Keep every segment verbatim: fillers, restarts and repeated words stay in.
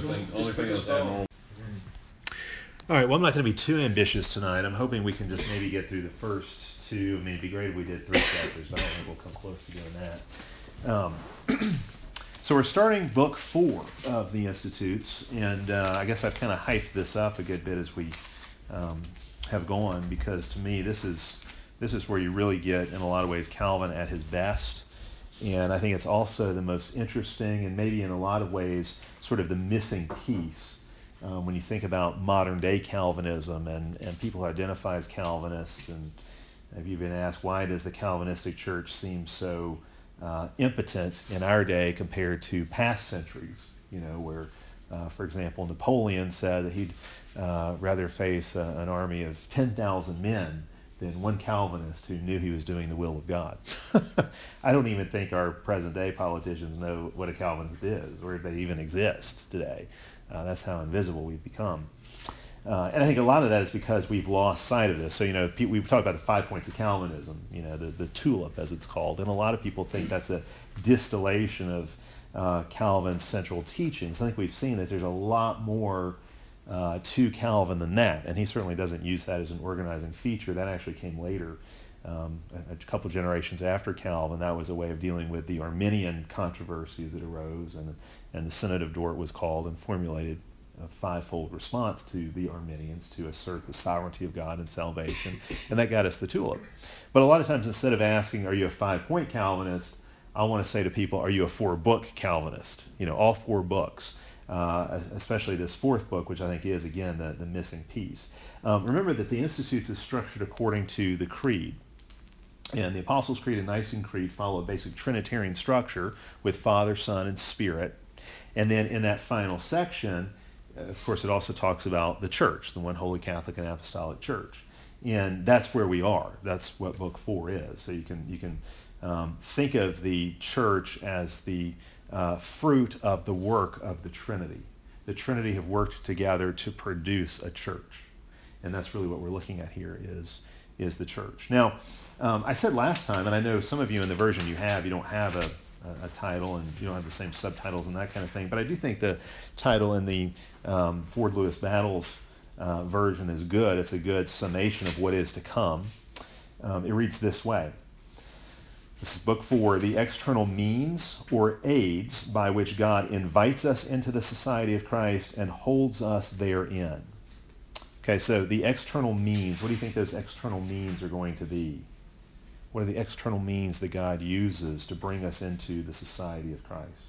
thing, only thing that's abnormal. All right, well, I'm not going to be too ambitious tonight. I'm hoping we can just maybe get through the first two. I mean, it'd be great if we did three chapters, but I don't think we'll come close to doing that. Um, so we're starting book four of the Institutes, and uh, I guess I've kind of hyped this up a good bit as we um, have gone, because to me this is this is where you really get, in a lot of ways, Calvin at his best. And I think it's also the most interesting, and maybe in a lot of ways sort of the missing piece um, when you think about modern day Calvinism and, and people who identify as Calvinists. And if you've been asked, why does the Calvinistic church seem so uh, impotent in our day compared to past centuries, you know, where, uh, for example, Napoleon said that he'd uh, rather face uh, an army of ten thousand men than one Calvinist who knew he was doing the will of God. I don't even think our present-day politicians know what a Calvinist is, or if they even exist today. Uh, that's how invisible we've become. Uh, and I think a lot of that is because we've lost sight of this. So, you know, pe- we've talked about the five points of Calvinism, you know, the, the tulip, as it's called. And a lot of people think that's a distillation of uh, Calvin's central teachings. I think we've seen that there's a lot more Uh, to Calvin than that, and he certainly doesn't use that as an organizing feature. That actually came later, um, a, a couple generations after Calvin. That was a way of dealing with the Arminian controversy as it arose, and and the Synod of Dort was called and formulated a fivefold response to the Arminians to assert the sovereignty of God and salvation, and that got us the tulip. But a lot of times, instead of asking, "Are you a five-point Calvinist?" I want to say to people, "Are you a four-book Calvinist?" You know, all four books. Uh, especially this fourth book, which I think is, again, the, the missing piece. Um, remember that the Institutes is structured according to the Creed. And the Apostles' Creed and Nicene Creed follow a basic Trinitarian structure with Father, Son, and Spirit. And then in that final section, uh, of course, it also talks about the church, the one holy Catholic and Apostolic Church. And that's where we are. That's what book four is. So you can, you can um, think of the church as the Uh, fruit of the work of the Trinity. The Trinity have worked together to produce a church, and that's really what we're looking at here is is the church. Now, um, I said last time, and I know some of you in the version you have, you don't have a, a, a title, and you don't have the same subtitles and that kind of thing, but I do think the title in the um, Ford Lewis Battles uh, version is good. It's a good summation of what is to come. Um, it reads this way. This is book four, the external means or aids by which God invites us into the society of Christ and holds us therein. Okay, so the external means, what do you think those external means are going to be? What are the external means that God uses to bring us into the society of Christ?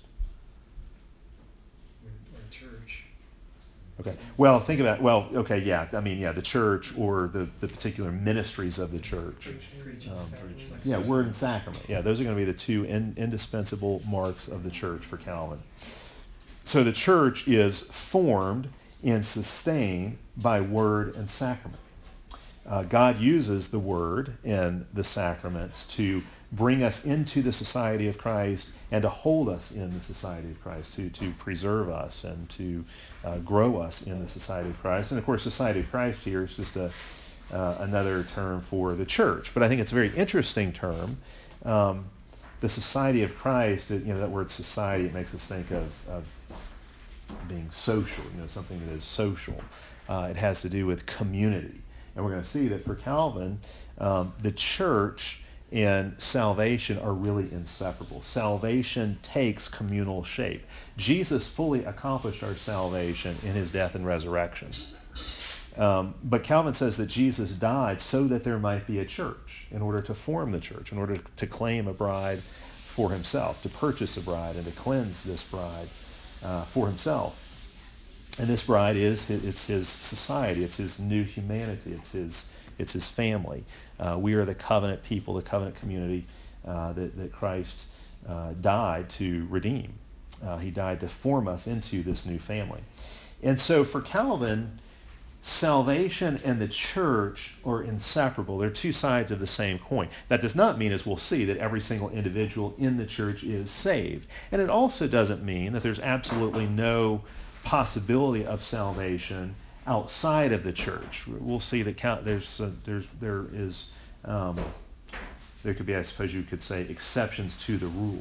Our church. Okay. Well, think about, well, okay, yeah. I mean, yeah, the church or the, the particular ministries of the church. Um, yeah, word and sacrament. Yeah, those are going to be the two in, indispensable marks of the church for Calvin. So the church is formed and sustained by word and sacrament. Uh, God uses the word and the sacraments to bring us into the society of Christ and to hold us in the society of Christ, to, to preserve us and to uh, grow us in the society of Christ. And of course, society of Christ here is just a, uh, another term for the church. But I think it's a very interesting term. Um, the society of Christ, you know, that word society, it makes us think of, of being social, you know, something that is social. Uh, it has to do with community. And we're going to see that for Calvin, um, the church and salvation are really inseparable. Salvation takes communal shape. Jesus fully accomplished our salvation in his death and resurrection. Um, but Calvin says that Jesus died so that there might be a church, in order to form the church, in order to claim a bride for himself, to purchase a bride and to cleanse this bride uh, for himself. And this bride is, it's his society, it's his new humanity, it's his it's his family. Uh, we are the covenant people, the covenant community uh, that, that Christ uh, died to redeem. Uh, he died to form us into this new family. And so for Calvin, salvation and the church are inseparable. They're two sides of the same coin. That does not mean, as we'll see, that every single individual in the church is saved. And it also doesn't mean that there's absolutely no possibility of salvation outside of the church. We'll see that there's uh, there's there is um, there could be, I suppose you could say, exceptions to the rule.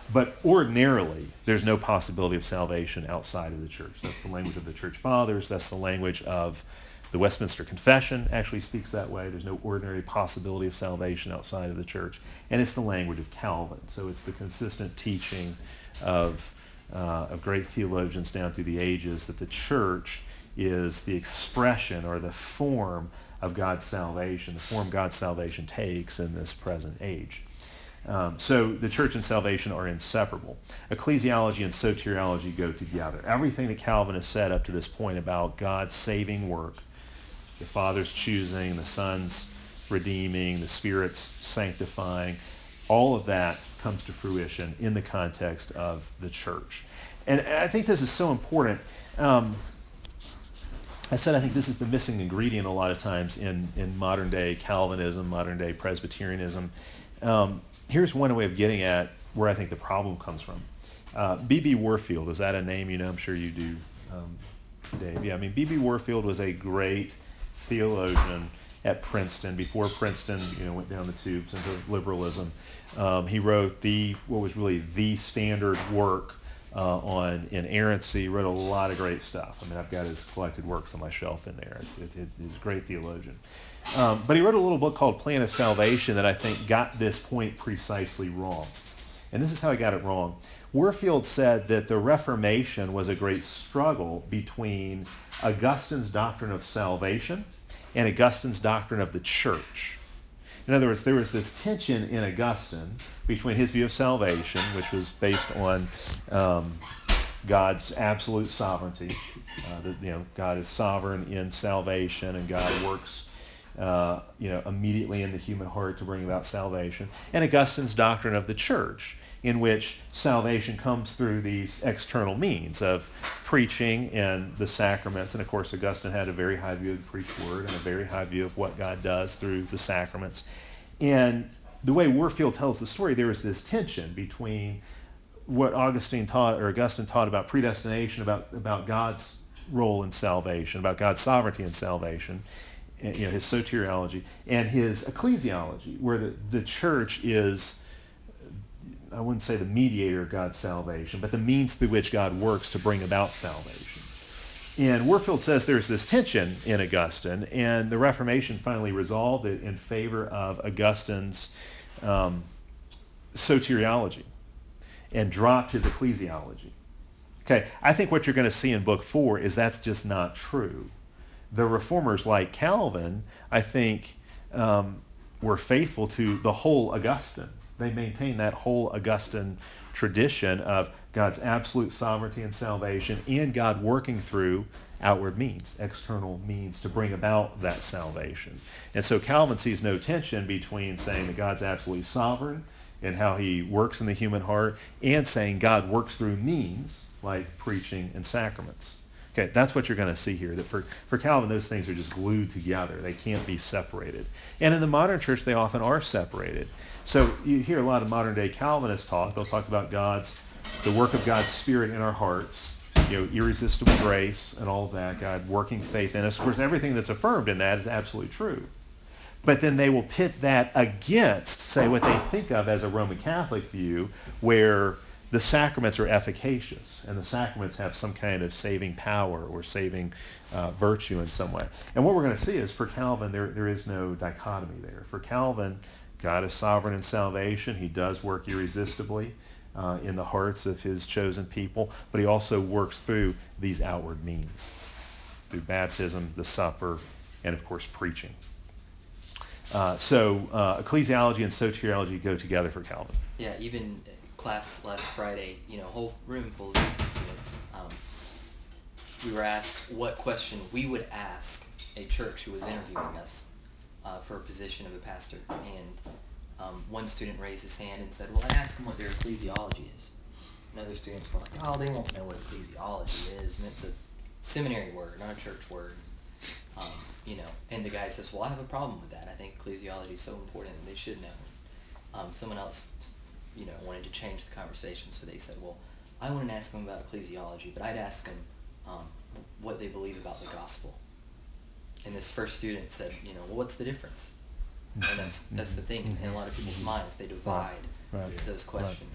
But ordinarily, there's no possibility of salvation outside of the church. That's the language of the church fathers. That's the language of the Westminster Confession actually speaks that way. There's no ordinary possibility of salvation outside of the church. And it's the language of Calvin. So it's the consistent teaching of, uh, of great theologians down through the ages that the church is the expression or the form of God's salvation, the form God's salvation takes in this present age. Um, so the church and salvation are inseparable. Ecclesiology and soteriology go together. Everything that Calvin has said up to this point about God's saving work, the Father's choosing, the Son's redeeming, the Spirit's sanctifying, all of that comes to fruition in the context of the church. And I think this is so important. Um, I said I think this is the missing ingredient a lot of times in, in modern day Calvinism, modern day Presbyterianism. Um, here's one way of getting at where I think the problem comes from. Uh, B B Warfield, is that a name you know? I'm sure you do, um, Dave. Yeah, I mean, B B Warfield was a great theologian at Princeton. Before Princeton, you know, went down the tubes into liberalism. Um, he wrote the what was really the standard work uh, on inerrancy. He wrote a lot of great stuff. I mean, I've got his collected works on my shelf in there. It's, it's, it's, he's a great theologian. Um, but he wrote a little book called Plan of Salvation that I think got this point precisely wrong. And this is how he got it wrong. Warfield said that the Reformation was a great struggle between Augustine's doctrine of salvation and Augustine's doctrine of the church. In other words, there was this tension in Augustine between his view of salvation, which was based on um, God's absolute sovereignty. Uh, that, you know, God is sovereign in salvation, and God works Uh, you know, immediately in the human heart to bring about salvation, and Augustine's doctrine of the church, in which salvation comes through these external means of preaching and the sacraments. And of course, Augustine had a very high view of the preached word and a very high view of what God does through the sacraments. And the way Warfield tells the story, there is this tension between what Augustine taught, or Augustine taught about predestination, about, about God's role in salvation, about God's sovereignty in salvation, you know, his soteriology, and his ecclesiology, where the, the church is, I wouldn't say the mediator of God's salvation, but the means through which God works to bring about salvation. And Warfield says there's this tension in Augustine, and the Reformation finally resolved it in favor of Augustine's um, soteriology and dropped his ecclesiology. Okay, I think what you're going to see in Book Four is that's just not true. The reformers like Calvin, I think, um, were faithful to the whole Augustine. They maintained that whole Augustine tradition of God's absolute sovereignty and salvation, and God working through outward means, external means, to bring about that salvation. And so Calvin sees no tension between saying that God's absolutely sovereign in how he works in the human heart, and saying God works through means like preaching and sacraments. Okay, that's what you're going to see here, that for, for Calvin, those things are just glued together. They can't be separated. And in the modern church, they often are separated. So you hear a lot of modern-day Calvinists talk. They'll talk about God's, the work of God's Spirit in our hearts, you know, irresistible grace and all of that, God working faith in us. Of course, everything that's affirmed in that is absolutely true. But then they will pit that against, say, what they think of as a Roman Catholic view, where the sacraments are efficacious, and the sacraments have some kind of saving power or saving uh, virtue in some way. And what we're going to see is, for Calvin, there, there is no dichotomy there. For Calvin, God is sovereign in salvation. He does work irresistibly uh, in the hearts of his chosen people, but he also works through these outward means, through baptism, the supper, and of course preaching. Uh, so uh, ecclesiology and soteriology go together for Calvin. Yeah, even class last Friday, you know, whole room full of recent students, um, we were asked what question we would ask a church who was interviewing us uh, for a position of a pastor. And um, one student raised his hand and said, well, I'd ask them what their ecclesiology is. And other students were like, oh, they won't know what ecclesiology is. And it's a seminary word, not a church word. Um, you know, and the guy says, well, I have a problem with that. I think ecclesiology is so important and they should know. Um, someone else, you know, wanted to change the conversation, so they said, well, I wouldn't ask them about ecclesiology, but I'd ask them um, what they believe about the gospel. And this first student said, you know, well, what's the difference? And that's that's the thing. In a lot of people's minds, they divide right. those questions.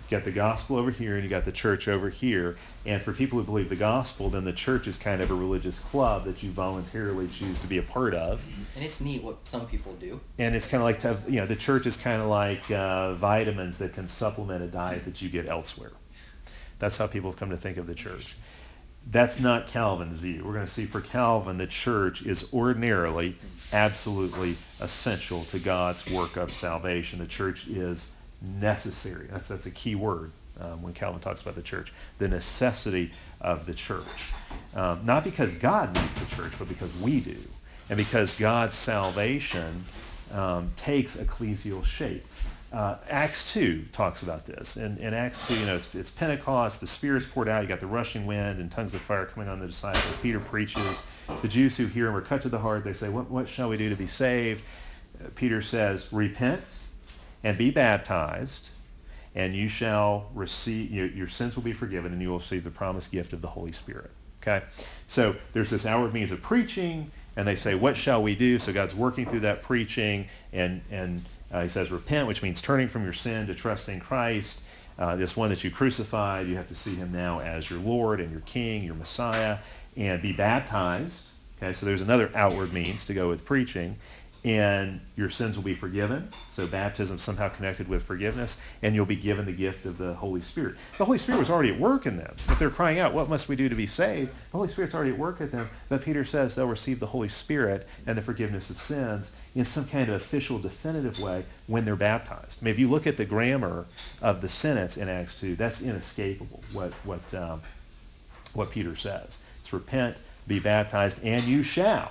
You got the gospel over here, and you got the church over here. And for people who believe the gospel, then the church is kind of a religious club that you voluntarily choose to be a part of. And it's neat what some people do. And it's kind of like, to have, you know, the church is kind of like uh, vitamins that can supplement a diet that you get elsewhere. That's how people have come to think of the church. That's not Calvin's view. We're going to see for Calvin, the church is ordinarily, absolutely essential to God's work of salvation. The church is necessary. That's, that's a key word um, when Calvin talks about the church. The necessity of the church. Um, not because God needs the church, but because we do. And because God's salvation um, takes ecclesial shape. Uh, Acts two talks about this. In, in Acts two, you know, it's, it's Pentecost, the Spirit's poured out, you got the rushing wind and tongues of fire coming on the disciples. Peter preaches. The Jews who hear him are cut to the heart. They say, what, what shall we do to be saved? Uh, Peter says, repent and be baptized, and you shall receive, your, your sins will be forgiven, and you will receive the promised gift of the Holy Spirit. Okay? So there's this outward means of preaching, and they say, what shall we do? So God's working through that preaching, and, and uh, he says repent, which means turning from your sin to trusting Christ. Uh, this one that you crucified, you have to see him now as your Lord and your King, your Messiah, and be baptized. Okay, so there's another outward means to go with preaching. And your sins will be forgiven. So baptism somehow connected with forgiveness, and you'll be given the gift of the Holy Spirit. The Holy Spirit was already at work in them. If they're crying out, what must we do to be saved? The Holy Spirit's already at work in them. But Peter says they'll receive the Holy Spirit and the forgiveness of sins in some kind of official, definitive way when they're baptized. I mean, if you look at the grammar of the sentence in Acts two, that's inescapable, what, what, um, what Peter says. It's repent, be baptized, and you shall.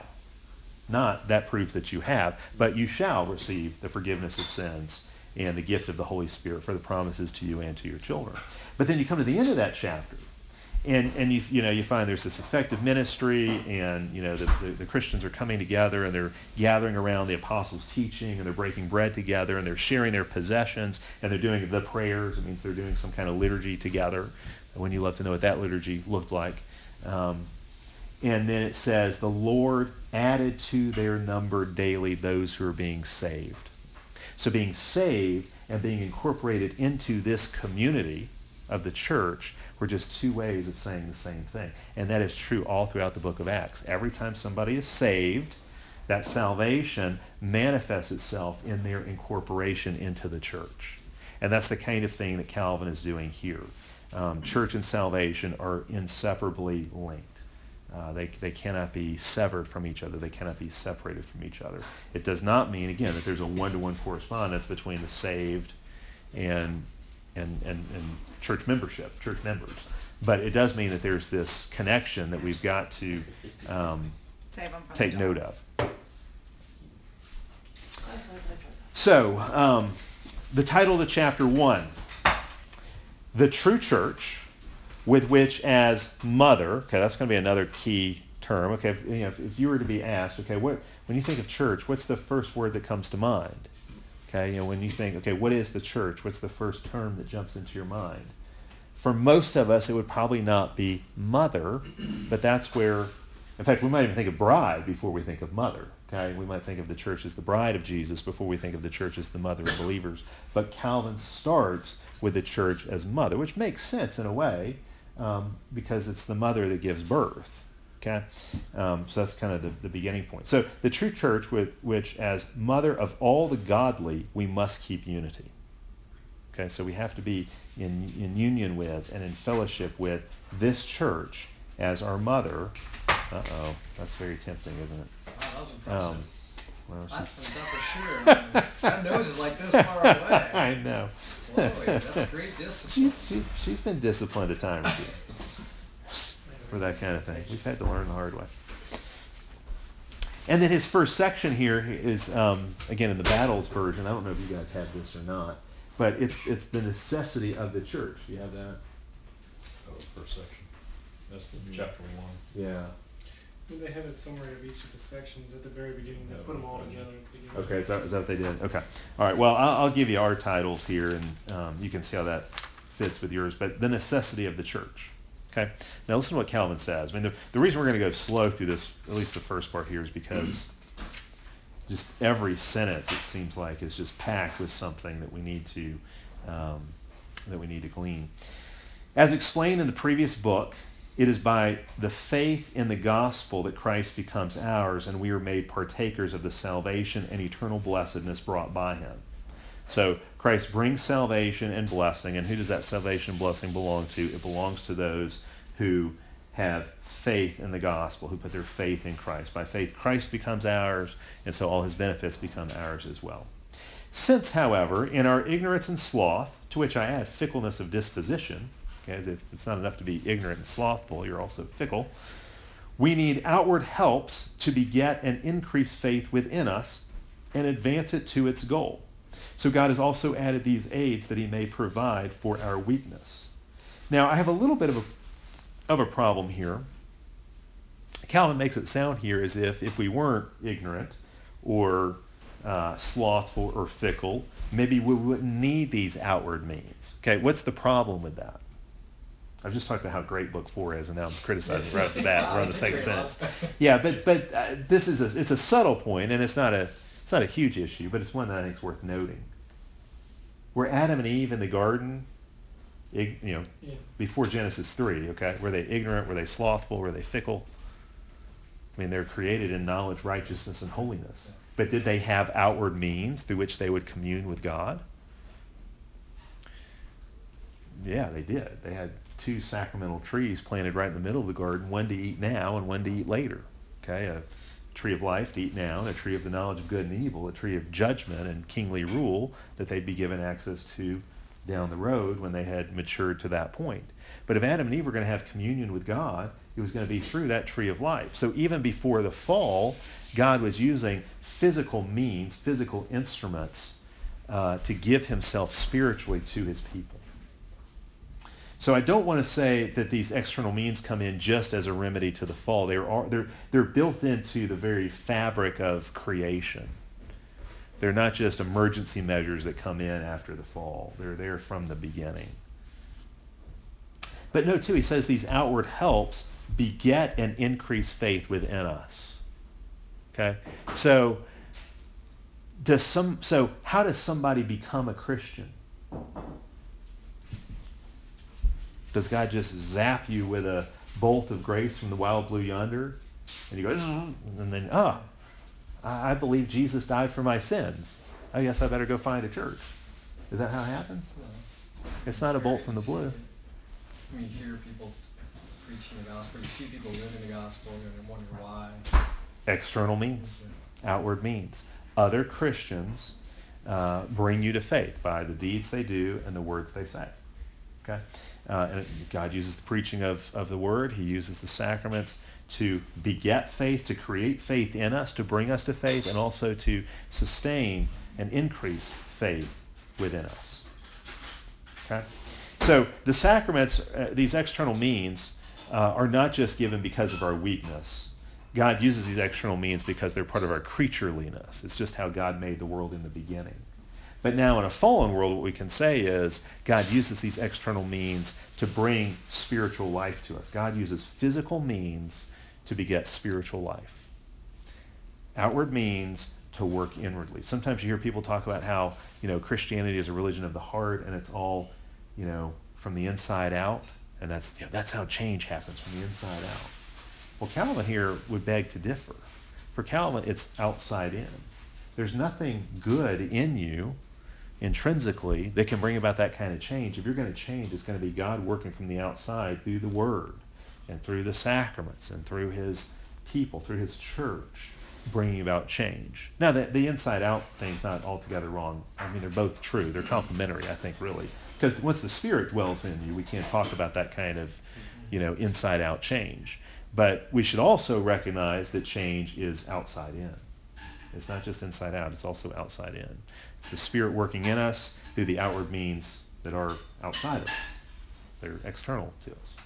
Not that proves that you have, but you shall receive the forgiveness of sins and the gift of the Holy Spirit for the promises to you and to your children. But then you come to the end of that chapter, and, and you you know you find there's this effective ministry, and you know the, the, the Christians are coming together, and they're gathering around the apostles' teaching, and they're breaking bread together, and they're sharing their possessions, and they're doing the prayers. It means they're doing some kind of liturgy together. When you love to know what that liturgy looked like. Um, And then it says, the Lord added to their number daily those who are being saved. So being saved and being incorporated into this community of the church were just two ways of saying the same thing. And that is true all throughout the book of Acts. Every time somebody is saved, that salvation manifests itself in their incorporation into the church. And that's the kind of thing that Calvin is doing here. Um, church and salvation are inseparably linked. Uh, they, they cannot be severed from each other. They cannot be separated from each other. It does not mean, again, that there's a one-to-one correspondence between the saved and, and, and, and church membership, church members. But it does mean that there's this connection that we've got to um, take note of. So, um, the title of the chapter one, The True Church, with which as mother, okay, that's going to be another key term. Okay, if, you know, if, if you were to be asked, okay, what when you think of church, what's the first word that comes to mind? Okay, you know, when you think, okay, what is the church? What's the first term that jumps into your mind? For most of us, it would probably not be mother, but that's where, in fact, we might even think of bride before we think of mother. Okay, we might think of the church as the bride of Jesus before we think of the church as the mother of believers. But Calvin starts with the church as mother, which makes sense in a way. Um, because it's the mother that gives birth. Okay, um, so that's kind of the, the beginning point. So the true church, with which as mother of all the godly, we must keep unity. Okay, so we have to be in, in union with and in fellowship with this church as our mother. Uh-oh, that's very tempting, isn't it? Wow, that was impressive. Um, well, That's from Dumper Shear. That nose is like this far away. I know. Boy, that's great discipline. She's, she's, she's been disciplined a time or two for that kind of thing. We've had to learn the hard way. And then his first section here is, um, again, in the Battles version. I don't know if you guys have this or not, but it's it's the necessity of the church. You have that? Oh, first section. That's the chapter one. Yeah. They have a summary of each of the sections at the very beginning. They Yeah, put them all okay. together at the beginning. Okay, is that, is that what they did? Okay. All right, well, I'll, I'll give you our titles here, and um, you can see how that fits with yours. But the necessity of the church. Okay? Now listen to what Calvin says. I mean, the, the reason we're going to go slow through this, at least the first part here, is because just every sentence, it seems like, is just packed with something that we need to um, that we need to glean. As explained in the previous book, it is by the faith in the gospel that Christ becomes ours, and we are made partakers of the salvation and eternal blessedness brought by him. So Christ brings salvation and blessing, and who does that salvation and blessing belong to? It belongs to those who have faith in the gospel, who put their faith in Christ. By faith, Christ becomes ours, and so all his benefits become ours as well. Since, however, in our ignorance and sloth, to which I add fickleness of disposition, okay, as if it's not enough to be ignorant and slothful, you're also fickle, we need outward helps to beget and increase faith within us and advance it to its goal. So God has also added these aids that he may provide for our weakness. Now, I have a little bit of a of a problem here. Calvin makes it sound here as if if we weren't ignorant or uh, slothful or fickle, maybe we wouldn't need these outward means. Okay, what's the problem with that? I've just talked about how great Book Four is, and now I'm criticizing right off the bat. We're on the second sentence. Yeah, but but uh, this is a, it's a subtle point, and it's not a it's not a huge issue, but it's one that I think is worth noting. Were Adam and Eve in the garden, ig, you know, Yeah. before Genesis three? Okay, were they ignorant? Were they slothful? Were they fickle? I mean, they're created in knowledge, righteousness, and holiness. But did they have outward means through which they would commune with God? Yeah, they did. They had two sacramental trees planted right in the middle of the garden, one to eat now and one to eat later. Okay, a tree of life to eat now, and a tree of the knowledge of good and evil, a tree of judgment and kingly rule that they'd be given access to down the road when they had matured to that point. But if Adam and Eve were going to have communion with God, it was going to be through that tree of life. So even before the fall, God was using physical means, physical instruments, uh, to give himself spiritually to his people. So I don't want to say that these external means come in just as a remedy to the fall. They're, they're, they're built into the very fabric of creation. They're not just emergency measures that come in after the fall. They're there from the beginning. But note too, he says these outward helps beget and increase faith within us. Okay? So does some so how does somebody become a Christian? Does God just zap you with a bolt of grace from the wild blue yonder? And you go, and then, ah, I believe Jesus died for my sins. I guess I better go find a church. Is that how it happens? It's not a bolt from the blue. When you hear people preaching the gospel, you see people living the gospel, and you wonder why. External means, outward means. Other Christians uh, bring you to faith by the deeds they do and the words they say. Okay? Uh, and God uses the preaching of, of the word. He uses the sacraments to beget faith, to create faith in us, to bring us to faith, and also to sustain and increase faith within us. Okay? So the sacraments, uh, these external means, uh, are not just given because of our weakness. God uses these external means because they're part of our creatureliness. It's just how God made the world in the beginning. But now in a fallen world, what we can say is God uses these external means to bring spiritual life to us. God uses physical means to beget spiritual life. Outward means to work inwardly. Sometimes you hear people talk about how, you know, Christianity is a religion of the heart and it's all, you know, from the inside out. And that's, you know, that's how change happens, from the inside out. Well, Calvin here would beg to differ. For Calvin, it's outside in. There's nothing good in you intrinsically that can bring about that kind of change. If you're going to change, it's going to be God working from the outside through the Word and through the sacraments and through his people, through his church, bringing about change. Now, the, the inside-out thing's not altogether wrong. I mean, they're both true. They're complementary, I think, really. Because once the Spirit dwells in you, we can't talk about that kind of, you know, inside-out change. But we should also recognize that change is outside in. It's not just inside out, it's also outside in. It's the Spirit working in us through the outward means that are outside of us. They're external to us.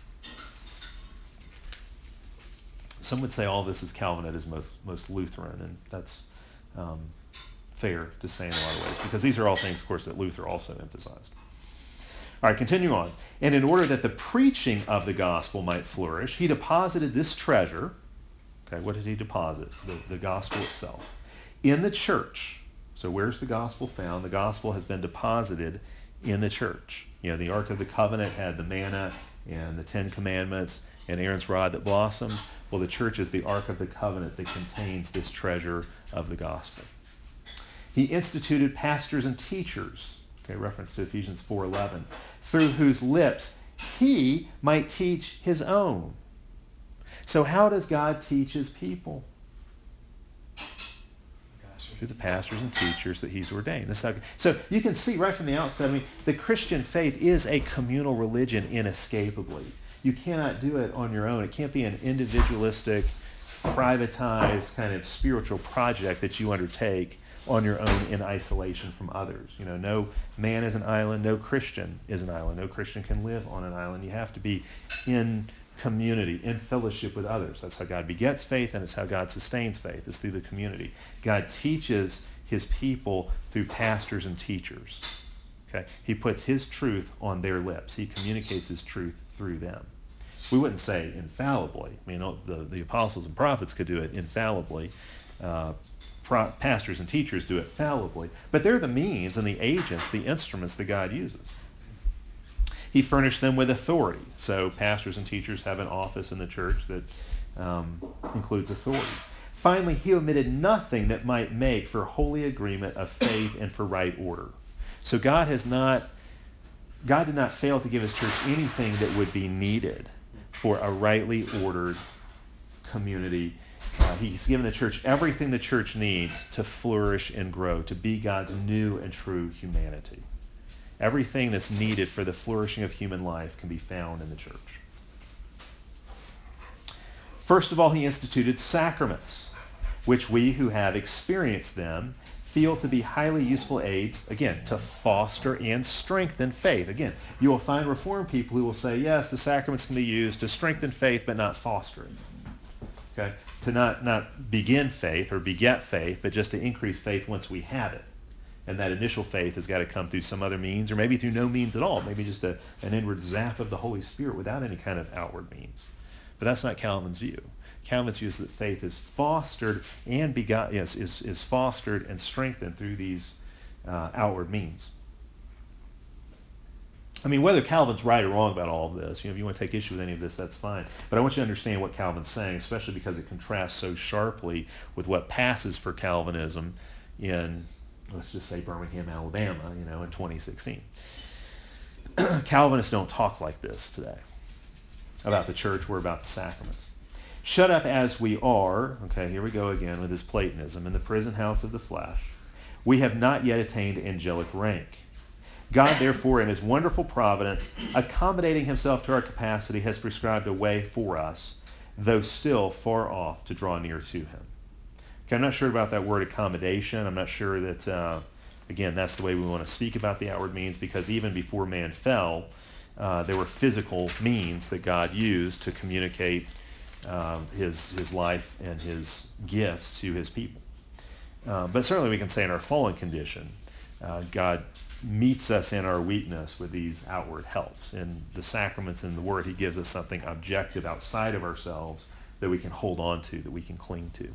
Some would say all this is Calvin at his most, most Lutheran, and that's um, fair to say in a lot of ways, because these are all things, of course, that Luther also emphasized. All right, continue on. And in order that the preaching of the gospel might flourish, he deposited this treasure. Okay, what did he deposit? The, the gospel itself. In the church. So where's the gospel found? The gospel has been deposited in the church. You know, the Ark of the Covenant had the manna and the Ten Commandments and Aaron's rod that blossomed. Well, the church is the Ark of the Covenant that contains this treasure of the gospel. He instituted pastors and teachers, okay, reference to Ephesians four eleven, through whose lips he might teach his own. So how does God teach his people? Through the pastors and teachers that he's ordained. This is how, so you can see right from the outset, I mean, the Christian faith is a communal religion inescapably. You cannot do it on your own. It can't be an individualistic, privatized kind of spiritual project that you undertake on your own in isolation from others. You know, no man is an island, no Christian is an island. No Christian can live on an island. You have to be in community, in fellowship with others. That's how God begets faith, and it's how God sustains faith. It's through the community. God teaches his people through pastors and teachers. Okay? He puts his truth on their lips. He communicates his truth through them. We wouldn't say infallibly. I mean, the, the apostles and prophets could do it infallibly. Uh, pro- pastors and teachers do it fallibly. But they're the means and the agents, the instruments that God uses. He furnished them with authority. So pastors and teachers have an office in the church that um, includes authority. Finally, he omitted nothing that might make for holy agreement of faith and for right order. So God has not, God did not fail to give his church anything that would be needed for a rightly ordered community. Uh, he's given the church everything the church needs to flourish and grow, to be God's new and true humanity. Everything that's needed for the flourishing of human life can be found in the church. First of all, he instituted sacraments, which we who have experienced them feel to be highly useful aids, again, to foster and strengthen faith. Again, you will find Reformed people who will say, yes, the sacraments can be used to strengthen faith, but not foster it. Okay? To not, not begin faith or beget faith, but just to increase faith once we have it. And that initial faith has got to come through some other means, or maybe through no means at all, maybe just a, an inward zap of the Holy Spirit without any kind of outward means. But that's not Calvin's view. Calvin's view is that faith is fostered and begot, yes, is, is fostered and strengthened through these uh, outward means. I mean, whether Calvin's right or wrong about all of this, you know, if you want to take issue with any of this, that's fine. But I want you to understand what Calvin's saying, especially because it contrasts so sharply with what passes for Calvinism in, let's just say, Birmingham, Alabama, you know, in twenty sixteen. Calvinists don't talk like this today about the church or about the sacraments. Shut up as we are, okay, here we go again with his Platonism, in the prison house of the flesh, we have not yet attained angelic rank. God, therefore, in his wonderful providence, accommodating himself to our capacity, has prescribed a way for us, though still far off, to draw near to him. Okay, I'm not sure about that word accommodation. I'm not sure that, uh, again, that's the way we want to speak about the outward means, because even before man fell, uh, there were physical means that God used to communicate um, his, his life and his gifts to his people. Uh, but certainly we can say in our fallen condition, uh, God meets us in our weakness with these outward helps. In the sacraments and the Word, he gives us something objective outside of ourselves that we can hold on to, that we can cling to.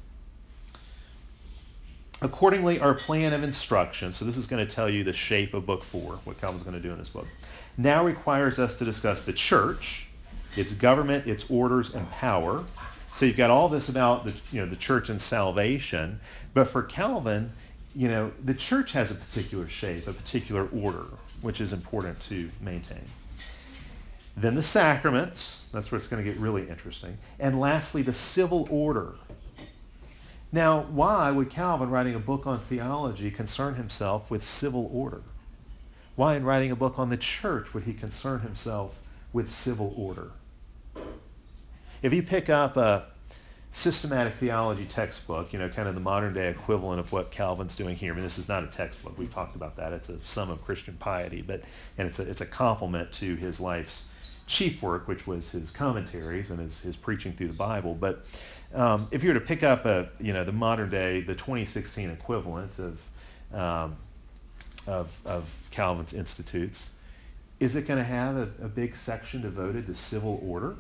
Accordingly, our plan of instruction, so this is going to tell you the shape of Book Four, what Calvin's going to do in this book, now requires us to discuss the church, its government, its orders, and power. So you've got all this about the, you know, the church and salvation, but for Calvin, you know, the church has a particular shape, a particular order, which is important to maintain. Then the sacraments, that's where it's going to get really interesting. And lastly, the civil order. Now, why would Calvin, writing a book on theology, concern himself with civil order? Why, in writing a book on the church, would he concern himself with civil order? If you pick up a systematic theology textbook, you know, kind of the modern day equivalent of what Calvin's doing here. I mean, this is not a textbook. We've talked about that. It's a sum of Christian piety, but and it's a, it's a complement to his life's chief work, which was his commentaries and his, his preaching through the Bible. But um, if you were to pick up a, you know, the modern day, the twenty sixteen equivalent of um, of, of Calvin's Institutes, is it going to have a, a big section devoted to civil order?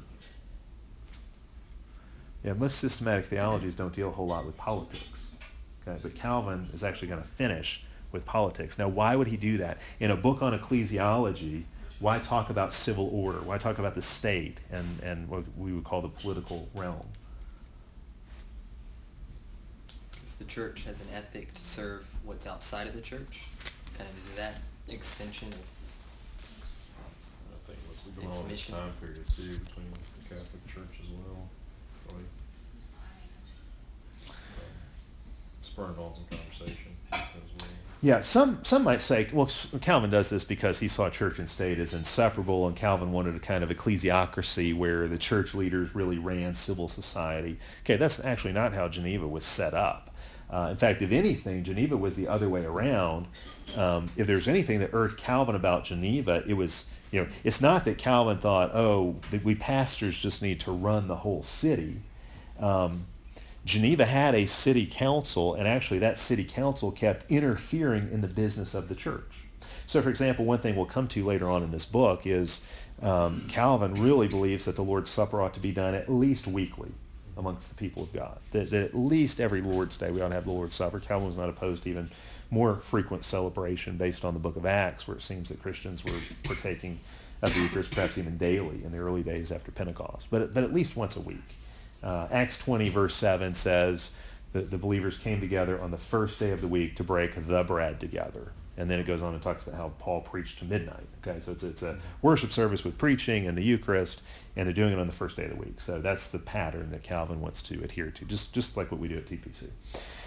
Yeah, most systematic theologies don't deal a whole lot with politics. Okay, but Calvin is actually going to finish with politics. Now, why would he do that? In a book on ecclesiology, Why talk about civil order? Why talk about the state and, and what we would call the political realm? Because the church has an ethic to serve what's outside of the church. Kind of is that extension of I think what's going Its on in this mission. time period too, between the Catholic Church as well, probably um, spurred on some conversation as well. Yeah, some some might say, well, Calvin does this because he saw church and state as inseparable, and Calvin wanted a kind of ecclesiocracy where the church leaders really ran civil society. Okay, that's actually not how Geneva was set up. Uh, in fact, if anything, Geneva was the other way around. Um, if there's anything that irked Calvin about Geneva, it was, you know, it's not that Calvin thought, oh, that we pastors just need to run the whole city. Um, Geneva had a city council, and actually that city council kept interfering in the business of the church. So, for example, one thing we'll come to later on in this book is um, Calvin really believes that the Lord's Supper ought to be done at least weekly amongst the people of God. That, that at least every Lord's Day we ought to have the Lord's Supper. Calvin was not opposed to even more frequent celebration based on the book of Acts, where it seems that Christians were partaking of the Eucharist perhaps even daily in the early days after Pentecost, but, but at least once a week. Uh, Acts twenty verse seven says that the believers came together on the first day of the week to break the bread together. And then it goes on and talks about how Paul preached to midnight. Okay, so it's, it's a worship service with preaching and the Eucharist, and they're doing it on the first day of the week. So that's the pattern that Calvin wants to adhere to, just, just like what we do at T P C.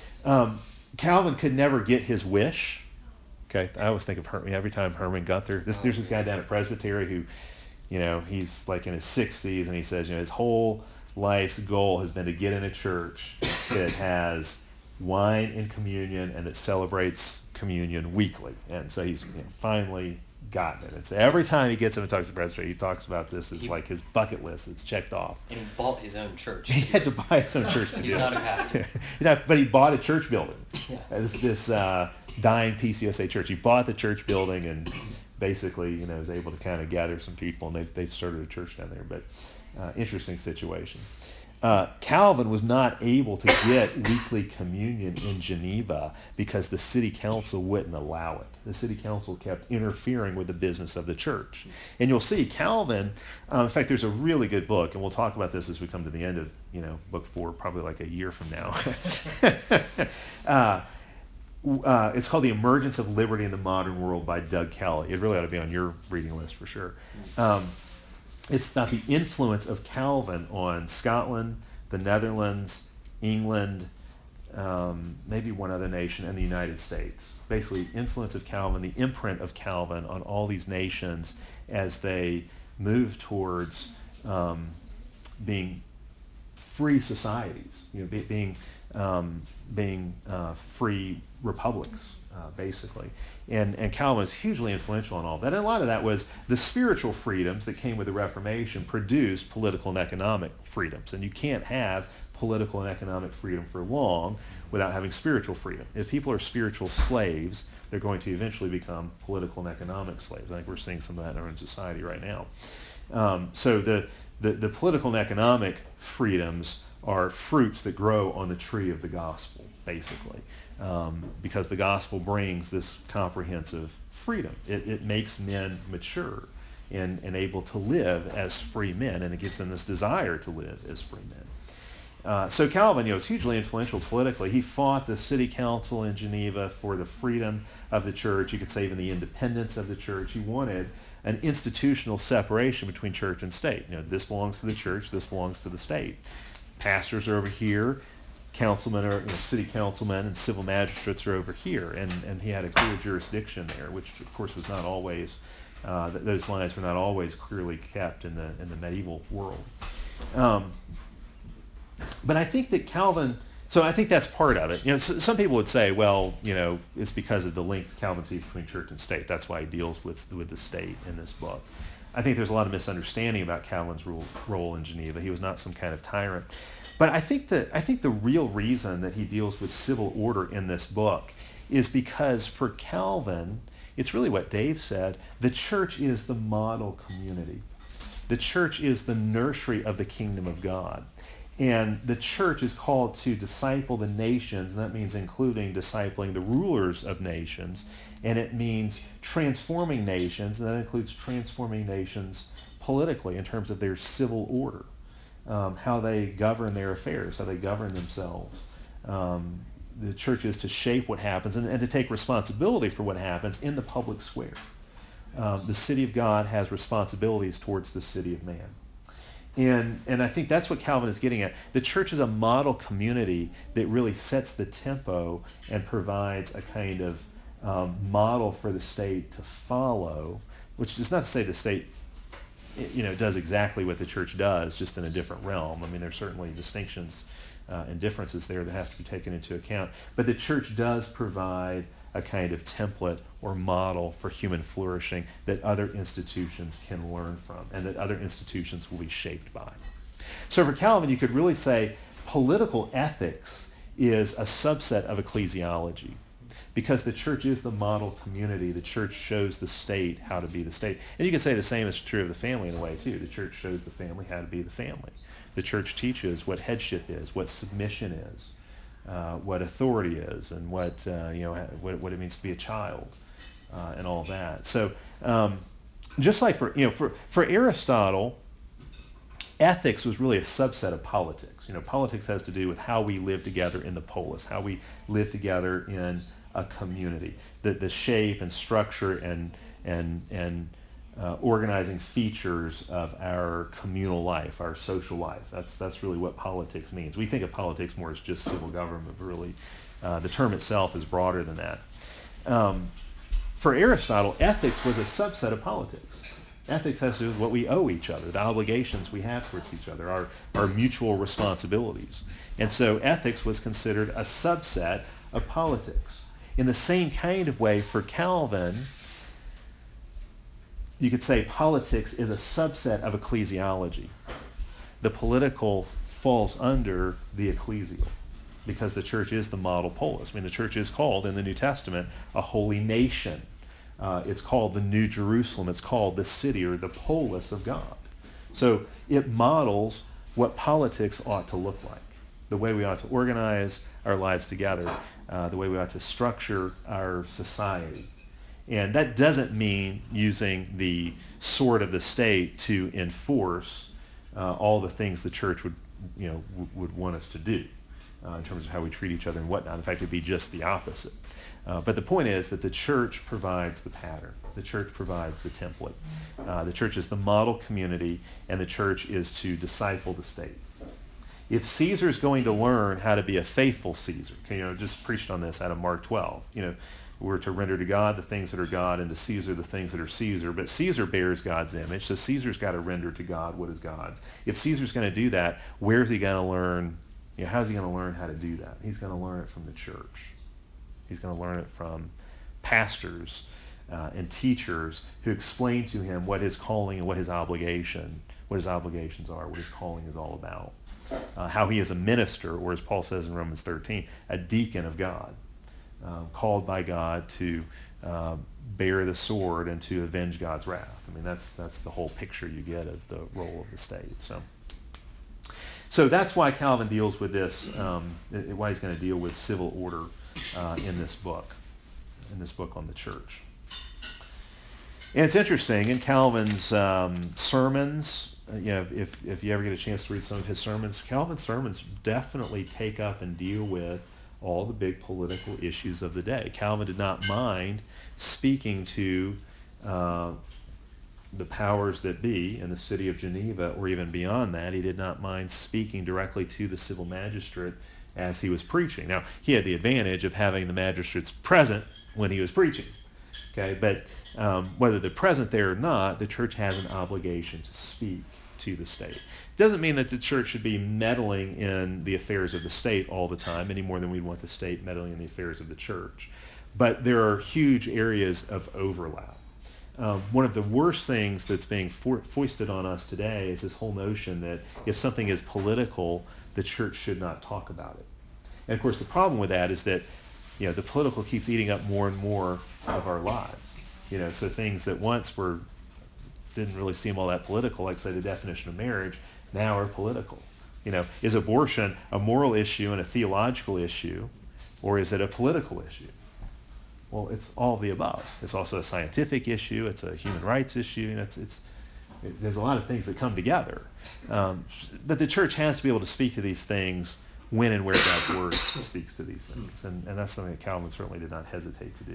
Um, Calvin could never get his wish. Okay, I always think of Herman, every time Herman Gunther, this, there's this guy down at Presbytery who, you know, he's like in his sixties, and he says, you know, his whole life's goal has been to get in a church that has wine and communion and that celebrates communion weekly. And so he's, you know, finally gotten it. And so every time he gets up and talks to Presbytery, he talks about this as He- like his bucket list that's checked off. and he bought his own church. He had to buy his own church to He's do not it. a pastor. Yeah, but he bought a church building. Yeah. Uh, This, this uh, dying P C S A church. He bought the church building and basically, you know, was able to kind of gather some people, and they've, they've started a church down there. But uh, interesting situation. Uh, Calvin was not able to get weekly communion in Geneva because the city council wouldn't allow it. The city council kept interfering with the business of the church. And you'll see Calvin, um, in fact, there's a really good book, and we'll talk about this as we come to the end of, you know, book four, probably like a year from now. uh, uh, it's called The Emergence of Liberty in the Modern World by Doug Kelly. It really ought to be on your reading list for sure. Um, It's about the influence of Calvin on Scotland, the Netherlands, England, um, maybe one other nation, and the United States. Basically, influence of Calvin, the imprint of Calvin on all these nations as they move towards um, being free societies, you know, be, being um, being uh, free republics. Uh, basically. And, and Calvin was hugely influential on all that. And a lot of that was the spiritual freedoms that came with the Reformation produced political and economic freedoms. And you can't have political and economic freedom for long without having spiritual freedom. If people are spiritual slaves, they're going to eventually become political and economic slaves. I think we're seeing some of that in our own society right now. Um, so the, the, the political and economic freedoms are fruits that grow on the tree of the gospel, basically. Um, because the gospel brings this comprehensive freedom. It, it makes men mature and, and able to live as free men, and it gives them this desire to live as free men. Uh, so Calvin, you know, was hugely influential politically. He fought the city council in Geneva for the freedom of the church. You could say even the independence of the church. He wanted an institutional separation between church and state. You know, this belongs to the church, this belongs to the state. Pastors are over here. Councilmen or you know, city councilmen and civil magistrates are over here, and, and he had a clear jurisdiction there, which of course was not always, uh, th- those lines were not always clearly kept in the in the medieval world. Um, but I think that Calvin, so I think that's part of it. You know, s- some people would say, well, you know, it's because of the link Calvin sees between church and state. That's why he deals with with the state in this book. I think there's a lot of misunderstanding about Calvin's role, role in Geneva. He was not some kind of tyrant. But I think that I think the real reason that he deals with civil order in this book is because for Calvin, it's really what Dave said, the church is the model community. The church is the nursery of the kingdom of God. And the church is called to disciple the nations, and that means including discipling the rulers of nations. And it means transforming nations, and that includes transforming nations politically in terms of their civil order, um, how they govern their affairs, how they govern themselves. Um, the church is to shape what happens and, and to take responsibility for what happens in the public square. Um, the city of God has responsibilities towards the city of man. And, and I think that's what Calvin is getting at. The church is a model community that really sets the tempo and provides a kind of um, model for the state to follow, which is not to say the state you know, does exactly what the church does, just in a different realm. I mean, there's certainly distinctions uh, and differences there that have to be taken into account. But the church does provide a kind of template or model for human flourishing that other institutions can learn from and that other institutions will be shaped by. So for Calvin, you could really say political ethics is a subset of ecclesiology. Because the church is the model community, the church shows the state how to be the state. And you could say the same is true of the family in a way, too. The church shows the family how to be the family. The church teaches what headship is, what submission is, uh, what authority is, and what, uh, you know, what, what it means to be a child, uh, and all that. So um, just like for, you know, for, for Aristotle, ethics was really a subset of politics. You know, politics has to do with how we live together in the polis, how we live together in a community, the the shape and structure and and and uh, organizing features of our communal life, our social life. That's that's really what politics means. We think of politics more as just civil government, but really, uh, the term itself is broader than that. Um, for Aristotle, ethics was a subset of politics. Ethics has to do with what we owe each other, the obligations we have towards each other, our our mutual responsibilities, and so ethics was considered a subset of politics. In the same kind of way, for Calvin, you could say politics is a subset of ecclesiology. The political falls under the ecclesial because the church is the model polis. I mean, the church is called in the New Testament a holy nation. Uh, it's called the New Jerusalem. It's called the city or the polis of God. So it models what politics ought to look like, the way we ought to organize our lives together, uh, the way we ought to structure our society. And that doesn't mean using the sword of the state to enforce uh, all the things the church would, you know, w- would want us to do uh, in terms of how we treat each other and whatnot. In fact, it'd be just the opposite. Uh, but the point is that the church provides the pattern. The church provides the template. Uh, the church is the model community, and the church is to disciple the state. If Caesar is going to learn how to be a faithful Caesar, you know, just preached on this out of Mark twelve, you know, we're to render to God the things that are God and to Caesar the things that are Caesar. But Caesar bears God's image, so Caesar's got to render to God what is God's. If Caesar's going to do that, where's he going to learn, you know, how's he going to learn how to do that? He's going to learn it from the church. He's going to learn it from pastors uh, and teachers who explain to him what his calling and what his obligation, what his obligations are, what his calling is all about. Uh, how he is a minister, or as Paul says in Romans thirteen, a deacon of God, um, called by God to uh, bear the sword and to avenge God's wrath. I mean, that's that's the whole picture you get of the role of the state. So, so that's why Calvin deals with this. Um, why he's going to deal with civil order uh, in this book, in this book on the church. And it's interesting in Calvin's um, sermons. You know, if, if you ever get a chance to read some of his sermons, Calvin's sermons definitely take up and deal with all the big political issues of the day. Calvin did not mind speaking to uh, the powers that be in the city of Geneva, or even beyond that. He did not mind speaking directly to the civil magistrate as he was preaching. Now, he had the advantage of having the magistrates present when he was preaching. Okay, but um, whether they're present there or not, the church has an obligation to speak to the state. Doesn't mean that the church should be meddling in the affairs of the state all the time, any more than we'd want the state meddling in the affairs of the church. But there are huge areas of overlap. Um, one of the worst things that's being fo- foisted on us today is this whole notion that if something is political, the church should not talk about it. And of course, the problem with that is that, you know, the political keeps eating up more and more of our lives. You know, so things that once were didn't really seem all that political, like say the definition of marriage, now are political. You know, is abortion a moral issue and a theological issue, or is it a political issue? Well, it's all of the above. It's also a scientific issue. It's a human rights issue. And it's, it's it, there's a lot of things that come together. Um, but the church has to be able to speak to these things when and where God's word speaks to these things. And, and that's something that Calvin certainly did not hesitate to do.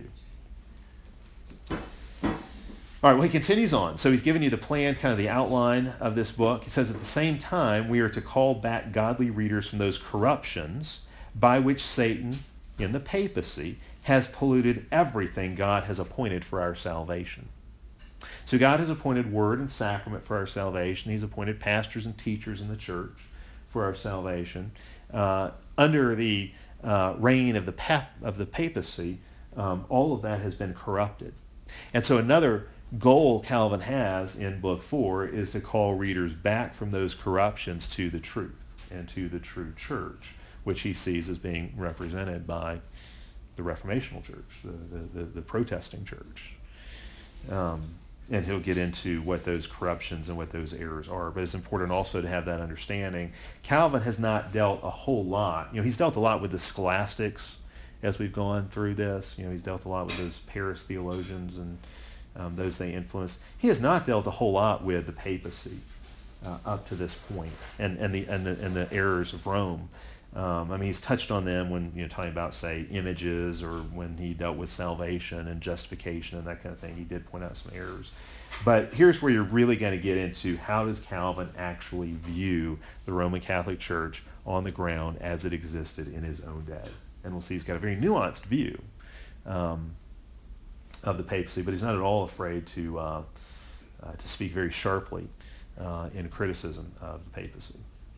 All right, well, he continues on. So he's given you the plan, kind of the outline of this book. He says, at the same time, we are to call back godly readers from those corruptions by which Satan, in the papacy, has polluted everything God has appointed for our salvation. So God has appointed word and sacrament for our salvation. He's appointed pastors and teachers in the church for our salvation. Uh, under the uh, reign of the, pap- of the papacy, um, all of that has been corrupted. And so another goal Calvin has in Book Four is to call readers back from those corruptions to the truth and to the true church, which he sees as being represented by the Reformational Church, the, the, the, the protesting church. Um, and he'll get into what those corruptions and what those errors are. But it's important also to have that understanding. Calvin has not dealt a whole lot. You know, he's dealt a lot with the scholastics as we've gone through this. You know, he's dealt a lot with those Paris theologians and um, those they influenced. He has not dealt a whole lot with the papacy uh, up to this point and, and, the, and, the, and the errors of Rome. Um, I mean, he's touched on them when, you know, talking about, say, images, or when he dealt with salvation and justification and that kind of thing. He did point out some errors. But here's where you're really going to get into how does Calvin actually view the Roman Catholic Church on the ground as it existed in his own day. And we'll see he's got a very nuanced view um, of the papacy, but he's not at all afraid to, uh, uh, to speak very sharply uh, in criticism of the papacy.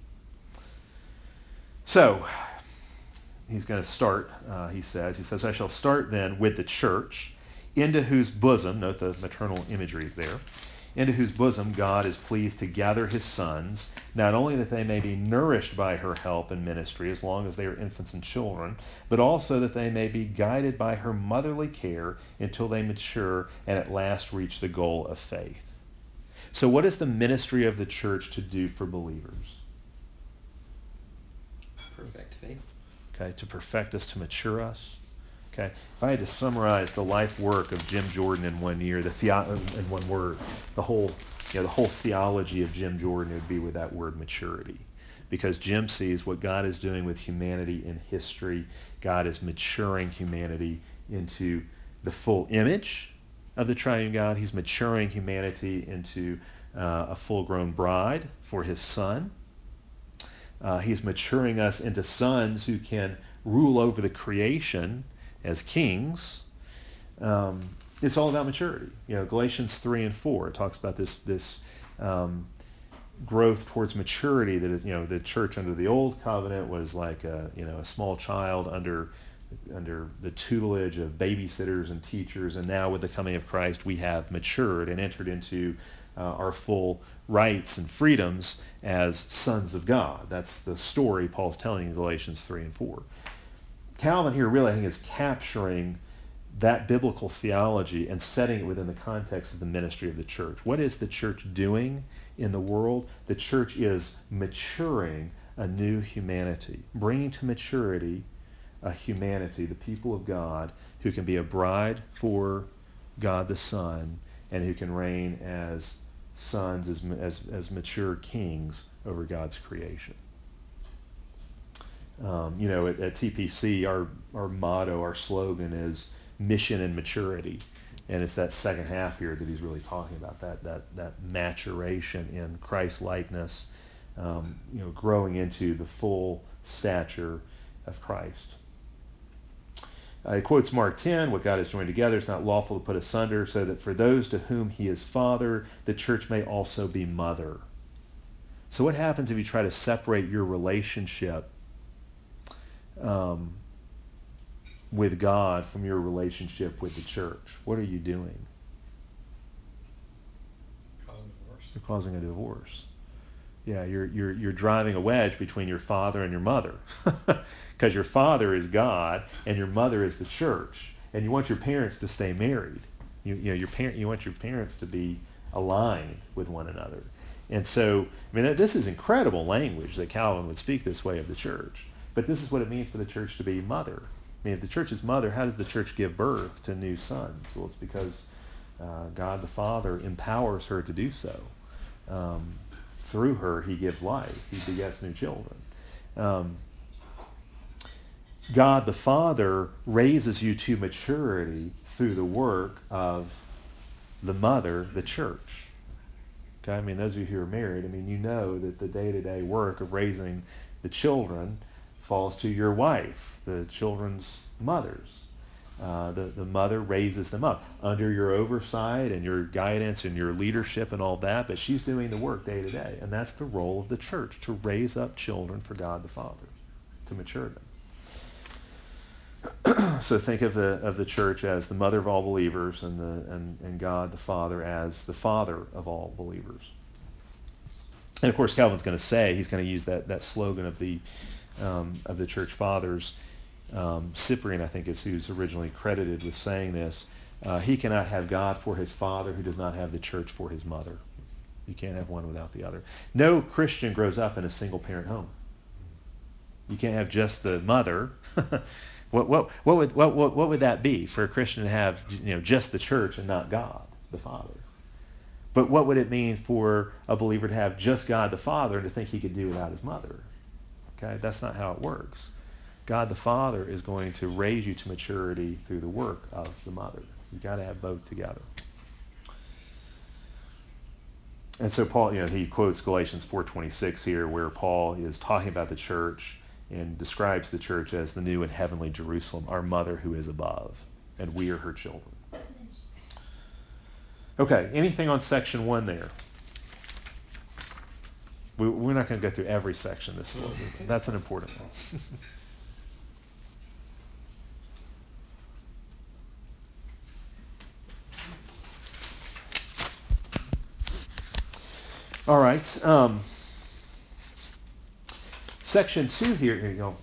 So, he's going to start, uh, he says, he says, I shall start then with the church, into whose bosom, note the maternal imagery there, into whose bosom God is pleased to gather his sons, not only that they may be nourished by her help and ministry as long as they are infants and children, but also that they may be guided by her motherly care until they mature and at last reach the goal of faith. So what is the ministry of the church to do for believers? Perfect faith. Okay, to perfect us, to mature us. Okay, if I had to summarize the life work of Jim Jordan in one year, the theo- in one word, the whole, you know, the whole theology of Jim Jordan would be with that word maturity, because Jim sees what God is doing with humanity in history. God is maturing humanity into the full image of the triune God. He's maturing humanity into uh, a full-grown bride for his Son. Uh, he's maturing us into sons who can rule over the creation as kings. Um, it's all about maturity. You know, Galatians three and four talks about this this um, growth towards maturity. That is, you know, the church under the old covenant was like a, you know, a small child under under the tutelage of babysitters and teachers, and now with the coming of Christ, we have matured and entered into uh, our full rights and freedoms as sons of God. That's the story Paul's telling in Galatians three and four. Calvin here really, I think, is capturing that biblical theology and setting it within the context of the ministry of the church. What is the church doing in the world? The church is maturing a new humanity, bringing to maturity a humanity, the people of God, who can be a bride for God the Son and who can reign as sons, as, as, as mature kings over God's creation. Um, you know, at, at T P C, our, our motto, our slogan is mission and maturity. And it's that second half here that he's really talking about, that that, that maturation in Christ-likeness, um, you know, growing into the full stature of Christ. Uh, he quotes Mark ten, what God has joined together is not lawful to put asunder, so that for those to whom he is father, the church may also be mother. So what happens if you try to separate your relationship um, with God from your relationship with the church? What are you doing? Causing divorce. You're causing a divorce. Yeah, you're you're you're driving a wedge between your father and your mother. Because your father is God and your mother is the church, and you want your parents to stay married. You, you know, your parent, you want your parents to be aligned with one another. And so, I mean, this is incredible language that Calvin would speak this way of the church. But this is what it means for the church to be mother. I mean, if the church is mother, how does the church give birth to new sons? Well, it's because uh, God the Father empowers her to do so. Um, through her, he gives life. He begets new children. Um, God the Father raises you to maturity through the work of the mother, the church. Okay, I mean, those of you who are married, I mean, you know that the day-to-day work of raising the children falls to your wife, the children's mothers. Uh, the, the mother raises them up under your oversight and your guidance and your leadership and all that, but she's doing the work day to day. And that's the role of the church, to raise up children for God the Father, to mature them. So think of the of the church as the mother of all believers, and the and, and God the Father as the father of all believers. And of course, Calvin's going to say, he's going to use that that slogan of the um, of the church fathers. Um, Cyprian, I think, is who's originally credited with saying this. Uh, he cannot have God for his father who does not have the church for his mother. You can't have one without the other. No Christian grows up in a single parent home. You can't have just the mother. What what what would what, what what would that be for a Christian to have, you know, just the church and not God the Father? But what would it mean for a believer to have just God the Father and to think he could do without his mother? Okay, that's not how it works. God the Father is going to raise you to maturity through the work of the mother. You've got to have both together. And so Paul, you know, he quotes Galatians four twenty-six here, where Paul is talking about the church and describes the church as the new and heavenly Jerusalem, our mother who is above, and we are her children. Okay, anything on section one there? We, we're not going to go through every section this slowly. That's an important one. All right. Um, section two here. Here you go.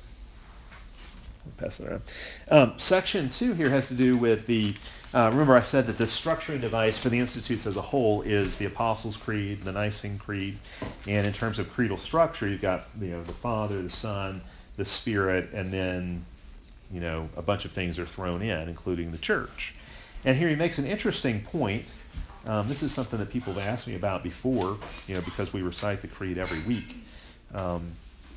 Pass it around. Um, section two here has to do with the. Uh, remember, I said that the structuring device for the institutes as a whole is the Apostles' Creed, the Nicene Creed, and in terms of creedal structure, you've got, you know, the Father, the Son, the Spirit, and then, you know, a bunch of things are thrown in, including the church. And here he makes an interesting point. Um, this is something that people have asked me about before, you know, because we recite the creed every week um,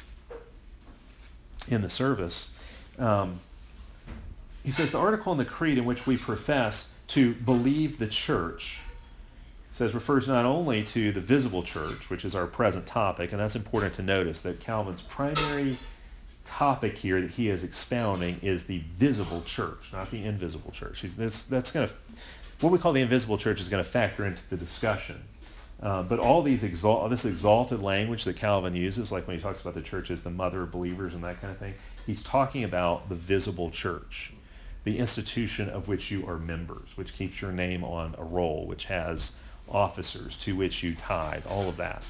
in the service. Um, he says, the article in the creed in which we profess to believe the church, says, refers not only to the visible church, which is our present topic, and that's important to notice that Calvin's primary topic here that he is expounding is the visible church, not the invisible church. He's, this, that's going to, what we call the invisible church is going to factor into the discussion. Uh, but all these exalt, this exalted language that Calvin uses, like when he talks about the church as the mother of believers and that kind of thing, he's talking about the visible church, the institution of which you are members, which keeps your name on a roll, which has officers to which you tithe, all of that.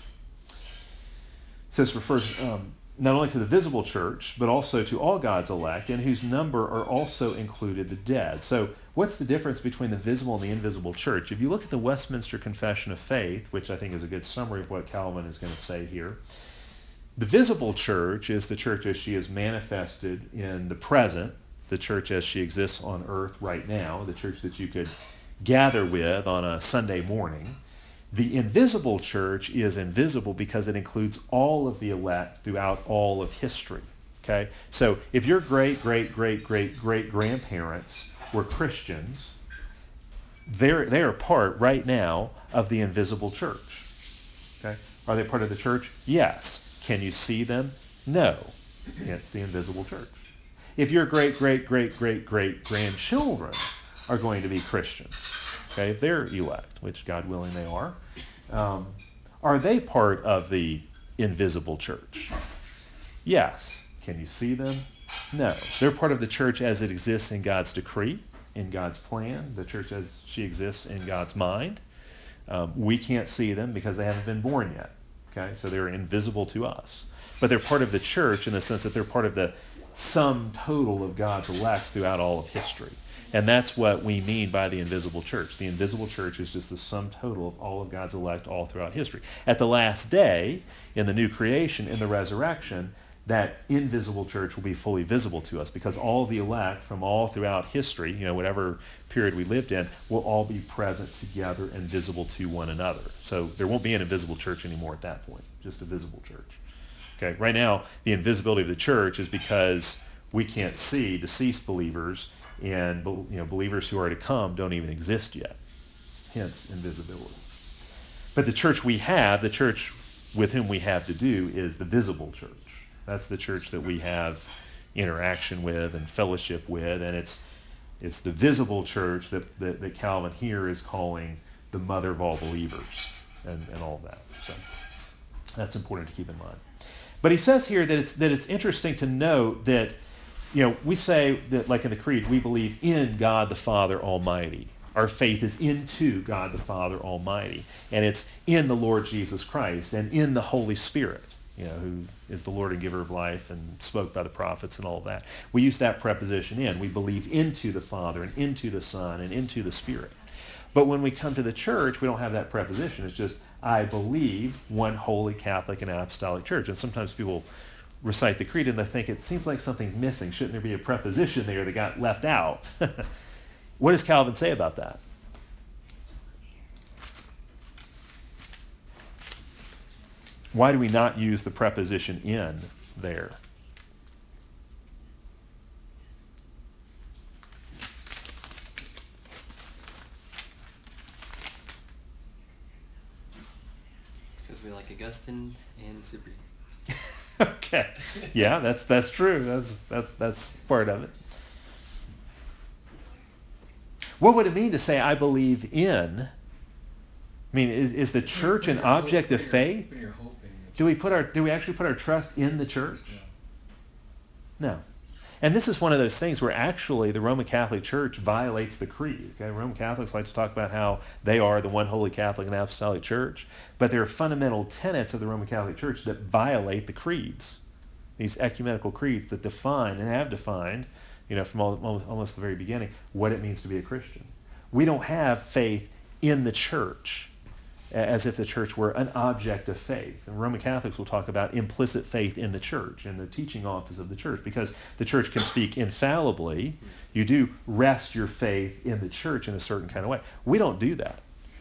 So this refers um, not only to the visible church, but also to all God's elect, in whose number are also included the dead. So what's the difference between the visible and the invisible church? If you look at the Westminster Confession of Faith, which I think is a good summary of what Calvin is going to say here, the visible church is the church as she is manifested in the present, the church as she exists on earth right now, the church that you could gather with on a Sunday morning. The invisible church is invisible because it includes all of the elect throughout all of history. Okay? So if your great, great, great, great, great grandparents were Christians, they're, they're part right now of the invisible church. Okay? Are they part of the church? Yes. Can you see them? No. It's the invisible church. If your great, great, great, great, great grandchildren are going to be Christians, okay, if they're elect, which God willing they are, um, are they part of the invisible church? Yes. Can you see them? No. They're part of the church as it exists in God's decree, in God's plan, the church as she exists in God's mind. Um, we can't see them because they haven't been born yet. Okay, so they're invisible to us. But they're part of the church in the sense that they're part of the sum total of God's elect throughout all of history. And that's what we mean by the invisible church. The invisible church is just the sum total of all of God's elect all throughout history. At the last day, in the new creation, in the resurrection, that invisible church will be fully visible to us because all the elect from all throughout history, you know, whatever period we lived in, will all be present together and visible to one another. So there won't be an invisible church anymore at that point, just a visible church. Okay, right now, the invisibility of the church is because we can't see deceased believers, and you know, believers who are to come don't even exist yet. Hence, invisibility. But the church we have, the church with whom we have to do, is the visible church. That's the church that we have interaction with and fellowship with, and it's it's the visible church that, that, that Calvin here is calling the mother of all believers and, and all of that. So that's important to keep in mind. But he says here that it's that it's interesting to note that, you know, we say that, like in the Creed, we believe in God the Father Almighty. Our faith is into God the Father Almighty, and it's in the Lord Jesus Christ and in the Holy Spirit, you know, who is the Lord and giver of life and spoke by the prophets and all of that. We use that preposition in. We believe into the Father and into the Son and into the Spirit. But when we come to the church, we don't have that preposition. It's just, I believe one holy Catholic and apostolic church. And sometimes people recite the creed and they think it seems like something's missing. Shouldn't there be a preposition there that got left out? What does Calvin say about that? Why do we not use the preposition in there? Because we like Augustine and Cyprian. Okay. Yeah, that's that's true. That's that's that's part of it. What would it mean to say I believe in? I mean, is, is the church an object of faith? Do we put our do we actually put our trust in the church? No. And this is one of those things where actually the Roman Catholic Church violates the creed. Okay? Roman Catholics like to talk about how they are the one holy Catholic and apostolic church, but there are fundamental tenets of the Roman Catholic Church that violate the creeds, these ecumenical creeds that define and have defined, you know, from all, almost the very beginning, what it means to be a Christian. We don't have faith in the church as if the church were an object of faith. And Roman Catholics will talk about implicit faith in the church, in the teaching office of the church, because the church can speak infallibly. You do rest your faith in the church in a certain kind of way. We don't do that.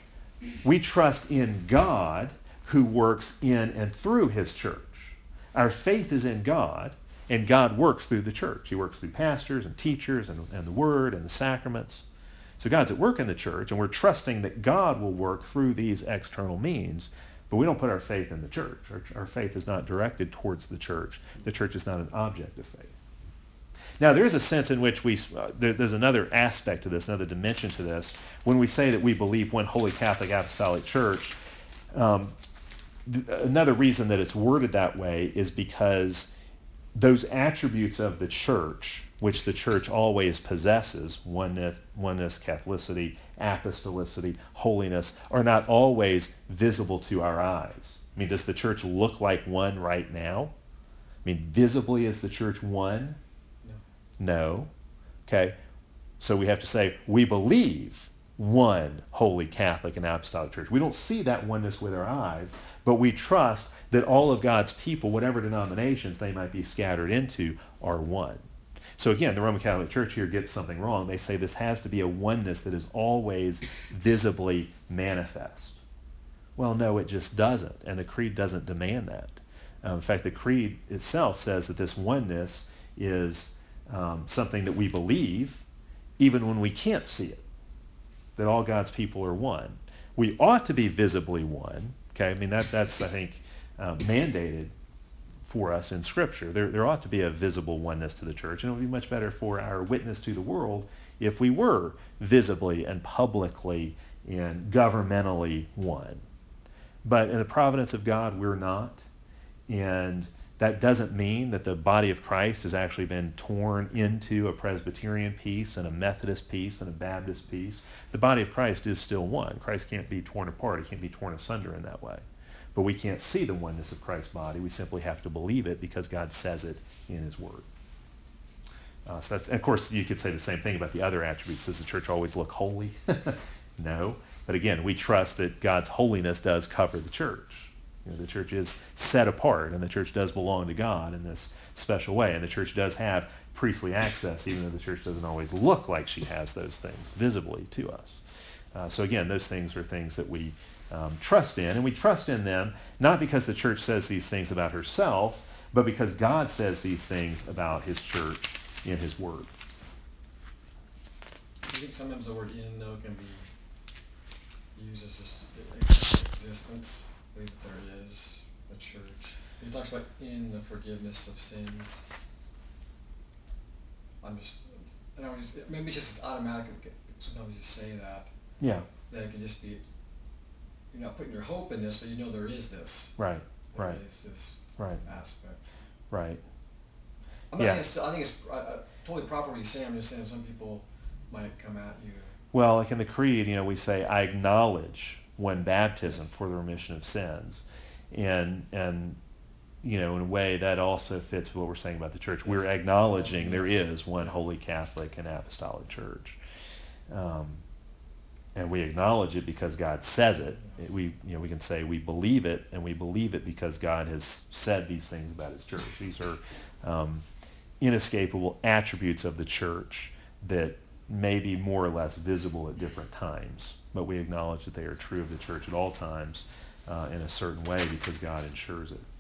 We trust in God who works in and through his church. Our faith is in God, and God works through the church. He works through pastors and teachers and, and the word and the sacraments. So God's at work in the church, and we're trusting that God will work through these external means, but we don't put our faith in the church. Our, our faith is not directed towards the church. The church is not an object of faith. Now, there is a sense in which we, uh, there, there's another aspect to this, another dimension to this. When we say that we believe one holy Catholic apostolic church, um, th- another reason that it's worded that way is because those attributes of the church, which the church always possesses, oneness, oneness, Catholicity, apostolicity, holiness, are not always visible to our eyes. I mean, does the church look like one right now? I mean, visibly is the church one? No. No. Okay. So we have to say, we believe one holy Catholic and apostolic church. We don't see that oneness with our eyes, but we trust that all of God's people, whatever denominations they might be scattered into, are one. So again, the Roman Catholic Church here gets something wrong. They say this has to be a oneness that is always visibly manifest. Well, no, it just doesn't, and the Creed doesn't demand that. Um, in fact, the Creed itself says that this oneness is um, something that we believe even when we can't see it, that all God's people are one. We ought to be visibly one. Okay, I mean, that that's, I think, uh, mandated for us in Scripture. There, there ought to be a visible oneness to the church, and it would be much better for our witness to the world if we were visibly and publicly and governmentally one. But in the providence of God, we're not, and that doesn't mean that the body of Christ has actually been torn into a Presbyterian piece and a Methodist piece and a Baptist piece. The body of Christ is still one. Christ can't be torn apart. He can't be torn asunder in that way. But we can't see the oneness of Christ's body. We simply have to believe it because God says it in his word. Uh, so that's, of course, you could say the same thing about the other attributes. Does the church always look holy? No. But again, we trust that God's holiness does cover the church. You know, the church is set apart, and the church does belong to God in this special way. And the church does have priestly access, even though the church doesn't always look like she has those things visibly to us. Uh, so again, those things are things that we um, trust in. And we trust in them not because the church says these things about herself, but because God says these things about his church in his word. I think sometimes the word in, though, can be used as just ex- existence. I believe that there is a church. He talks about in the forgiveness of sins. I'm just, I know, it's- maybe it's just it's automatic. Sometimes you say that, Yeah, that it can just be, you're not putting your hope in this, but you know there is this. right, There right, is this right, aspect. right. I'm not Yeah. saying it's still, I think it's uh, uh, totally proper what you say. I'm just saying some people might come at you. Well, like in the creed, you know, we say, I acknowledge when baptism for the remission of sins. And, and you know, in a way that also fits what we're saying about the church. We're Yes. acknowledging there Yes. is one holy Catholic and apostolic church. Um, and we acknowledge it because God says it. It- We, you know, we can say we believe it, and we believe it because God has said these things about his church. These are um, inescapable attributes of the church that may be more or less visible at different times, but we acknowledge that they are true of the church at all times uh, in a certain way because God ensures it.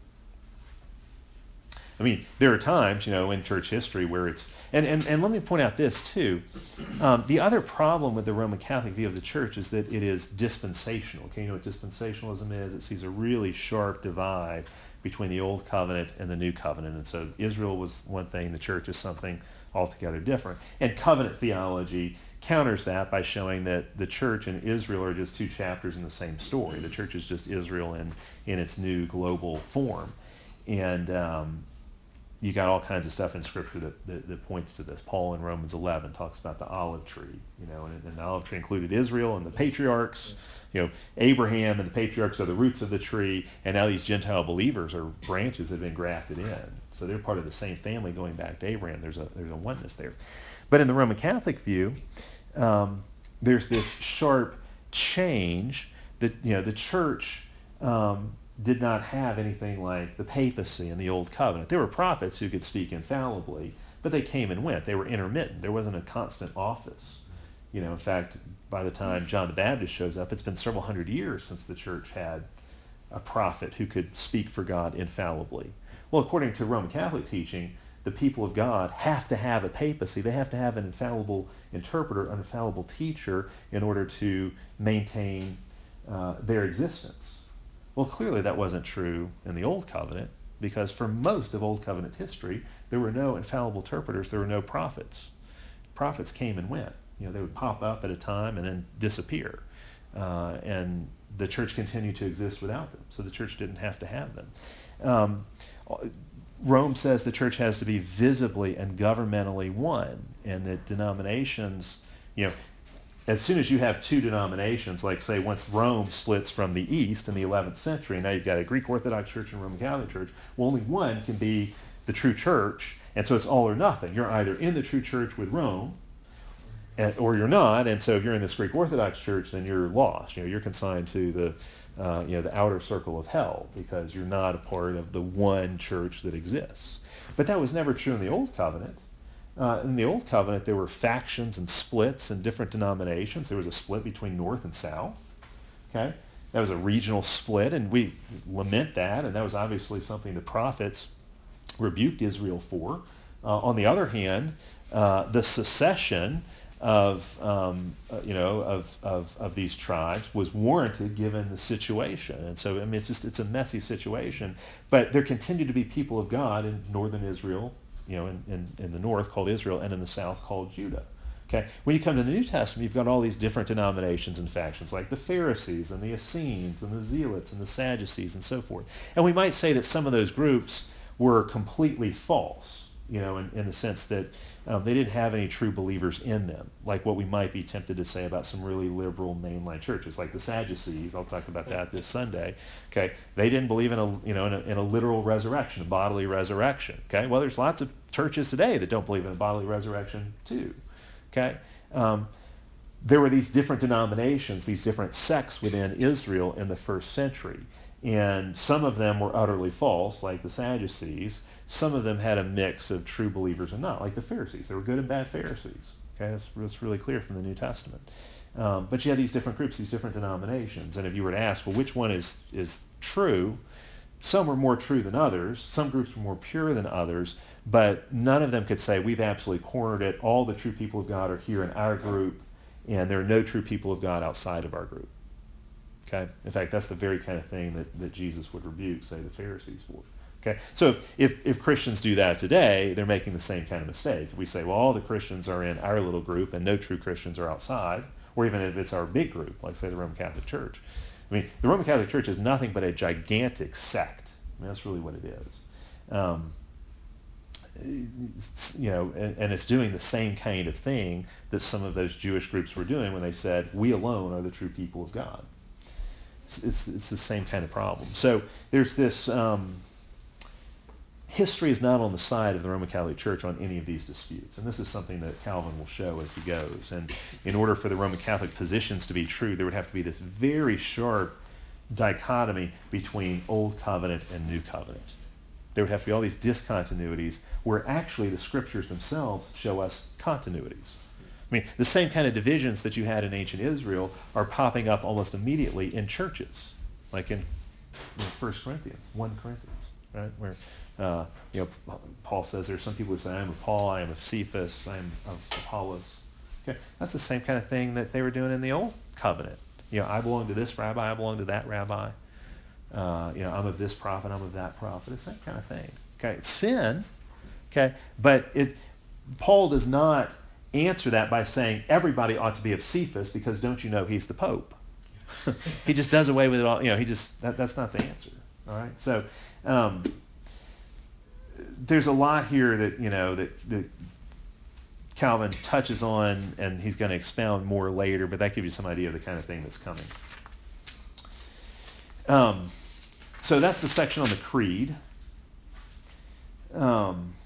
I mean, there are times, you know, in church history where it's, and, and, and let me point out this too. Um, the other problem with the Roman Catholic view of the church is that it is dispensational. Okay, you know what dispensationalism is? It sees a really sharp divide between the Old Covenant and the New Covenant. And so Israel was one thing, the church is something altogether different. And covenant theology counters that by showing that the church and Israel are just two chapters in the same story. The church is just Israel in, in its new global form. And um, you got all kinds of stuff in Scripture that, that, that points to this. Paul in Romans eleven talks about the olive tree, you know, and, and the olive tree included Israel and the patriarchs. Yes. You know, Abraham and the patriarchs are the roots of the tree, and now these Gentile believers are branches that have been grafted in. So they're part of the same family going back to Abraham. There's a there's a oneness there. But in the Roman Catholic view, um, there's this sharp change that, you know, the church um, did not have anything like the papacy in the Old Covenant. There were prophets who could speak infallibly, but they came and went. They were intermittent. There wasn't a constant office. You know, in fact, by the time John the Baptist shows up, it's been several hundred years since the church had a prophet who could speak for God infallibly. Well, according to Roman Catholic teaching, the people of God have to have a papacy. They have to have an infallible interpreter, an infallible teacher in order to maintain uh, their existence. Well, clearly that wasn't true in the Old Covenant, because for most of Old Covenant history, there were no infallible interpreters, there were no prophets. Prophets came and went. You know, they would pop up at a time and then disappear. Uh, and the church continued to exist without them, so the church didn't have to have them. Um, Rome says the church has to be visibly and governmentally one, and that denominations, you know, as soon as you have two denominations, like say once Rome splits from the East in the eleventh century, now you've got a Greek Orthodox Church and Roman Catholic Church, well, only one can be the true church, and so it's all or nothing. You're either in the true church with Rome, and, or you're not, and so if you're in this Greek Orthodox Church, then you're lost. You know, you're consigned to the, uh, you know, the outer circle of hell, because you're not a part of the one church that exists. But that was never true in the Old Covenant. Uh, in the Old Covenant, there were factions and splits and different denominations. There was a split between North and South. Okay, that was a regional split, and we lament that. And that was obviously something the prophets rebuked Israel for. Uh, on the other hand, uh, the secession of um, uh, you know of, of of these tribes was warranted given the situation. And so, I mean, it's just it's a messy situation. But there continued to be people of God in northern Israel, you know, in, in, in the north called Israel, and in the south called Judah. Okay, when you come to the New Testament, you've got all these different denominations and factions, like the Pharisees and the Essenes and the Zealots and the Sadducees and so forth. And we might say that some of those groups were completely false. you know, in, in the sense that um, they didn't have any true believers in them, like what we might be tempted to say about some really liberal mainline churches, like the Sadducees. I'll talk about that this Sunday. Okay, they didn't believe in a you know in a, in a literal resurrection, a bodily resurrection. Okay, well, there's lots of churches today that don't believe in a bodily resurrection too. Okay. Um, there were these different denominations, these different sects within Israel in the first century. And some of them were utterly false, like the Sadducees. Some of them had a mix of true believers and not, like the Pharisees. There were good and bad Pharisees. Okay, that's, that's really clear from the New Testament. Um, but you had these different groups, these different denominations. And if you were to ask, well, which one is, is true? Some were more true than others. Some groups were more pure than others. But none of them could say, we've absolutely cornered it. All the true people of God are here in our group, and there are no true people of God outside of our group. Okay? In fact, that's the very kind of thing that, that Jesus would rebuke, say, the Pharisees for. Okay? So if, if, if Christians do that today, they're making the same kind of mistake. We say, well, all the Christians are in our little group, and no true Christians are outside, or even if it's our big group, like, say, the Roman Catholic Church. I mean, the Roman Catholic Church is nothing but a gigantic sect. I mean, that's really what it is. Um, you know, and, and it's doing the same kind of thing that some of those Jewish groups were doing when they said, we alone are the true people of God. It's, it's, it's the same kind of problem. So there's this, um, history is not on the side of the Roman Catholic Church on any of these disputes. And this is something that Calvin will show as he goes. And in order for the Roman Catholic positions to be true, there would have to be this very sharp dichotomy between Old Covenant and New Covenant. There would have to be all these discontinuities where actually the scriptures themselves show us continuities. I mean, the same kind of divisions that you had in ancient Israel are popping up almost immediately in churches, like in, in First Corinthians, First Corinthians, right? Where uh, you know, Paul says there's some people who say, I am of Paul, I am of Cephas, I am of Apollos. Okay, that's the same kind of thing that they were doing in the Old Covenant. You know, I belong to this rabbi, I belong to that rabbi. Uh, you know, I'm of this prophet, I'm of that prophet. It's that kind of thing. Okay, it's sin. Okay, but it. Paul does not answer that by saying everybody ought to be of Cephas because don't you know he's the Pope? He just does away with it all. You know, he just that, that's not the answer. All right. So um, there's a lot here that you know that, that Calvin touches on, and he's going to expound more later. But that gives you some idea of the kind of thing that's coming. Um, so that's the section on the creed. Um,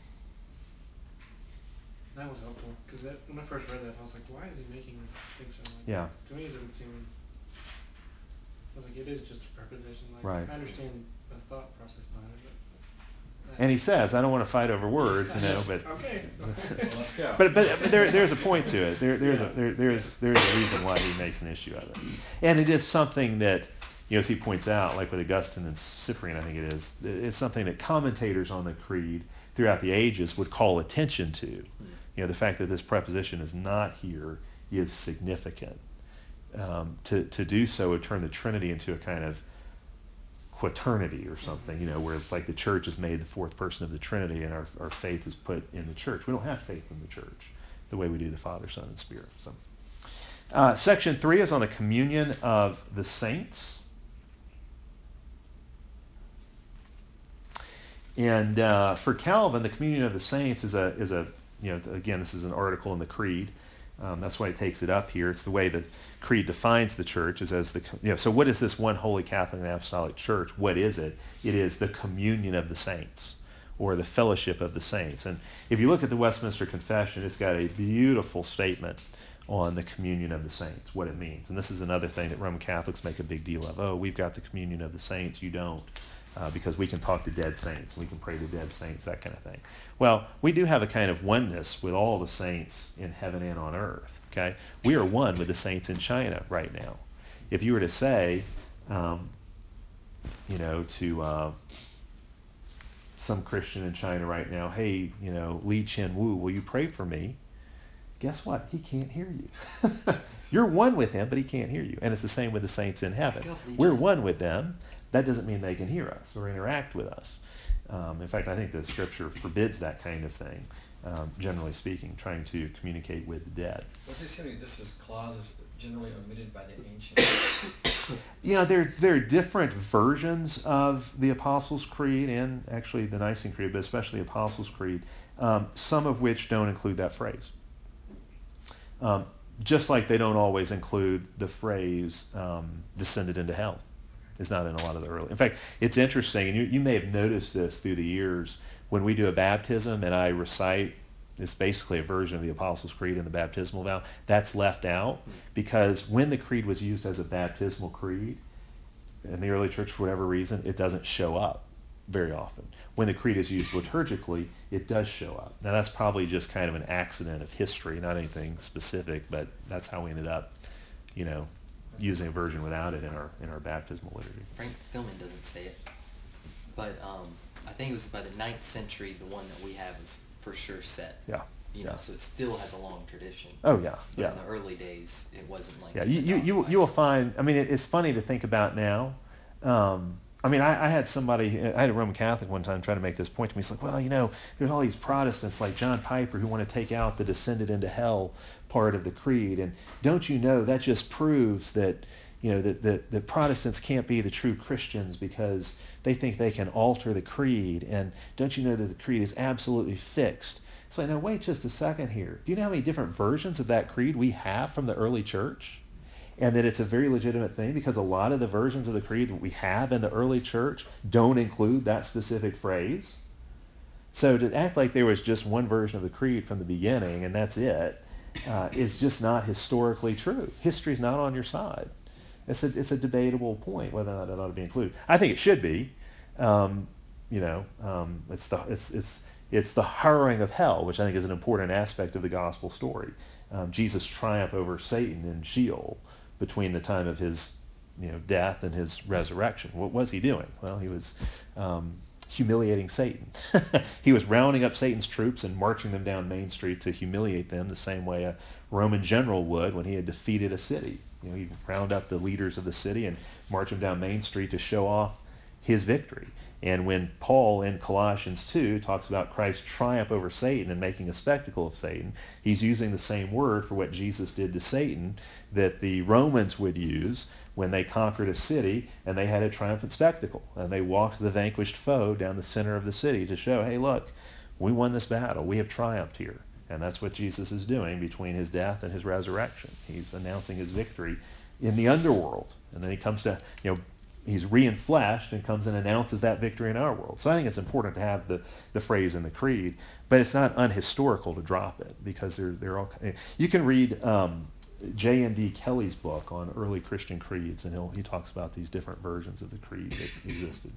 That was helpful, because when I first read that, I was like, why is he making this distinction? Like, Yeah. To me, it doesn't seem, I was like, it is just a preposition. Like, Right. I understand the thought process behind it, but. and he says, I don't want to fight over words, you know, but Okay. Well, let's go. but but, but there, there's a point to it. There, there's a there, there's there's a reason why he makes an issue of it, and it is something that, you know, as he points out, like with Augustine and Cyprian, I think it is, it's something that commentators on the creed throughout the ages would call attention to. You know, the fact that this preposition is not here is significant. Um, to to do so would turn the Trinity into a kind of quaternity or something, you know, where it's like the church is made the fourth person of the Trinity and our, our faith is put in the church. We don't have faith in the church the way we do the Father, Son, and Spirit. So, uh, section three is on the communion of the saints. And uh, for Calvin, the communion of the saints is a is a you know again this is an article in the Creed. Um, that's why he takes it up here. It's the way the Creed defines the church is as the you know. So what is this one holy Catholic and Apostolic Church? What is it? It is the communion of the saints, or the fellowship of the saints. And if you look at the Westminster Confession, it's got a beautiful statement on the communion of the saints, what it means. And this is another thing that Roman Catholics make a big deal of. Oh, we've got the communion of the saints. You don't. Uh, because we can talk to dead saints, we can pray to dead saints, that kind of thing. Well, we do have a kind of oneness with all the saints in heaven and on earth. Okay, we are one with the saints in China right now. If you were to say, um, you know, to uh, some Christian in China right now, hey, you know, Li Chen Wu, will you pray for me? Guess what? He can't hear you. You're one with him, but he can't hear you. And it's the same with the saints in heaven. We're one with them. That doesn't mean they can hear us or interact with us. Um, in fact, I think the scripture forbids that kind of thing, um, generally speaking, trying to communicate with the dead. What's he saying? This is clauses generally omitted by the ancients. You know, there, there are different versions of the Apostles' Creed and actually the Nicene Creed, but especially Apostles' Creed, um, some of which don't include that phrase. Um, just like they don't always include the phrase um, descended into hell. It's not in a lot of the early. In fact, it's interesting, and you, you may have noticed this through the years, when we do a baptism and I recite, it's basically a version of the Apostles' Creed in the baptismal vow, that's left out because when the creed was used as a baptismal creed in the early church, for whatever reason, it doesn't show up very often. When the creed is used liturgically, it does show up. Now that's probably just kind of an accident of history, not anything specific, but that's how we ended up, you know, using a version without it in our in our baptismal liturgy. Frank Philman doesn't say it, but um, I think it was by the ninth century. The one that we have is for sure set. Yeah. You yeah. know, so it still has a long tradition. Oh yeah, But yeah. in the early days, it wasn't like. Yeah, you you you, you will find. I mean, it, it's funny to think about now. Um, I mean, I, I had somebody, I had a Roman Catholic one time try to make this point to me. He's like, well, you know, there's all these Protestants like John Piper who want to take out the descended into hell part of the creed, and don't you know that just proves that, you know, that the, the Protestants can't be the true Christians because they think they can alter the creed, and don't you know that the creed is absolutely fixed? So now wait just a second here. Do you know how many different versions of that creed we have from the early church? And that it's a very legitimate thing because a lot of the versions of the creed that we have in the early church don't include that specific phrase. So to act like there was just one version of the creed from the beginning and that's it uh, is just not historically true. History's not on your side. It's a, it's a debatable point whether or not it ought to be included. I think it should be. Um, you know, um, it's the it's it's it's the harrowing of hell, which I think is an important aspect of the gospel story. Um, Jesus' triumph over Satan in Sheol between the time of his, you know, death and his resurrection. What was he doing? Well, he was um, humiliating Satan. He was rounding up Satan's troops and marching them down Main Street to humiliate them the same way a Roman general would when he had defeated a city. You know, he'd round up the leaders of the city and march them down Main Street to show off his victory. And when Paul in Colossians two talks about Christ's triumph over Satan and making a spectacle of Satan, he's using the same word for what Jesus did to Satan that the Romans would use when they conquered a city and they had a triumphant spectacle. And they walked the vanquished foe down the center of the city to show, hey, look, we won this battle. We have triumphed here. And that's what Jesus is doing between his death and his resurrection. He's announcing his victory in the underworld. And then he comes to, you know, he's re-enfleshed and comes and announces that victory in our world. So I think it's important to have the, the phrase in the creed, but it's not unhistorical to drop it because they're, they're all, you can read um, J N D Kelly's book on early Christian creeds, and he'll, he talks about these different versions of the creed that existed.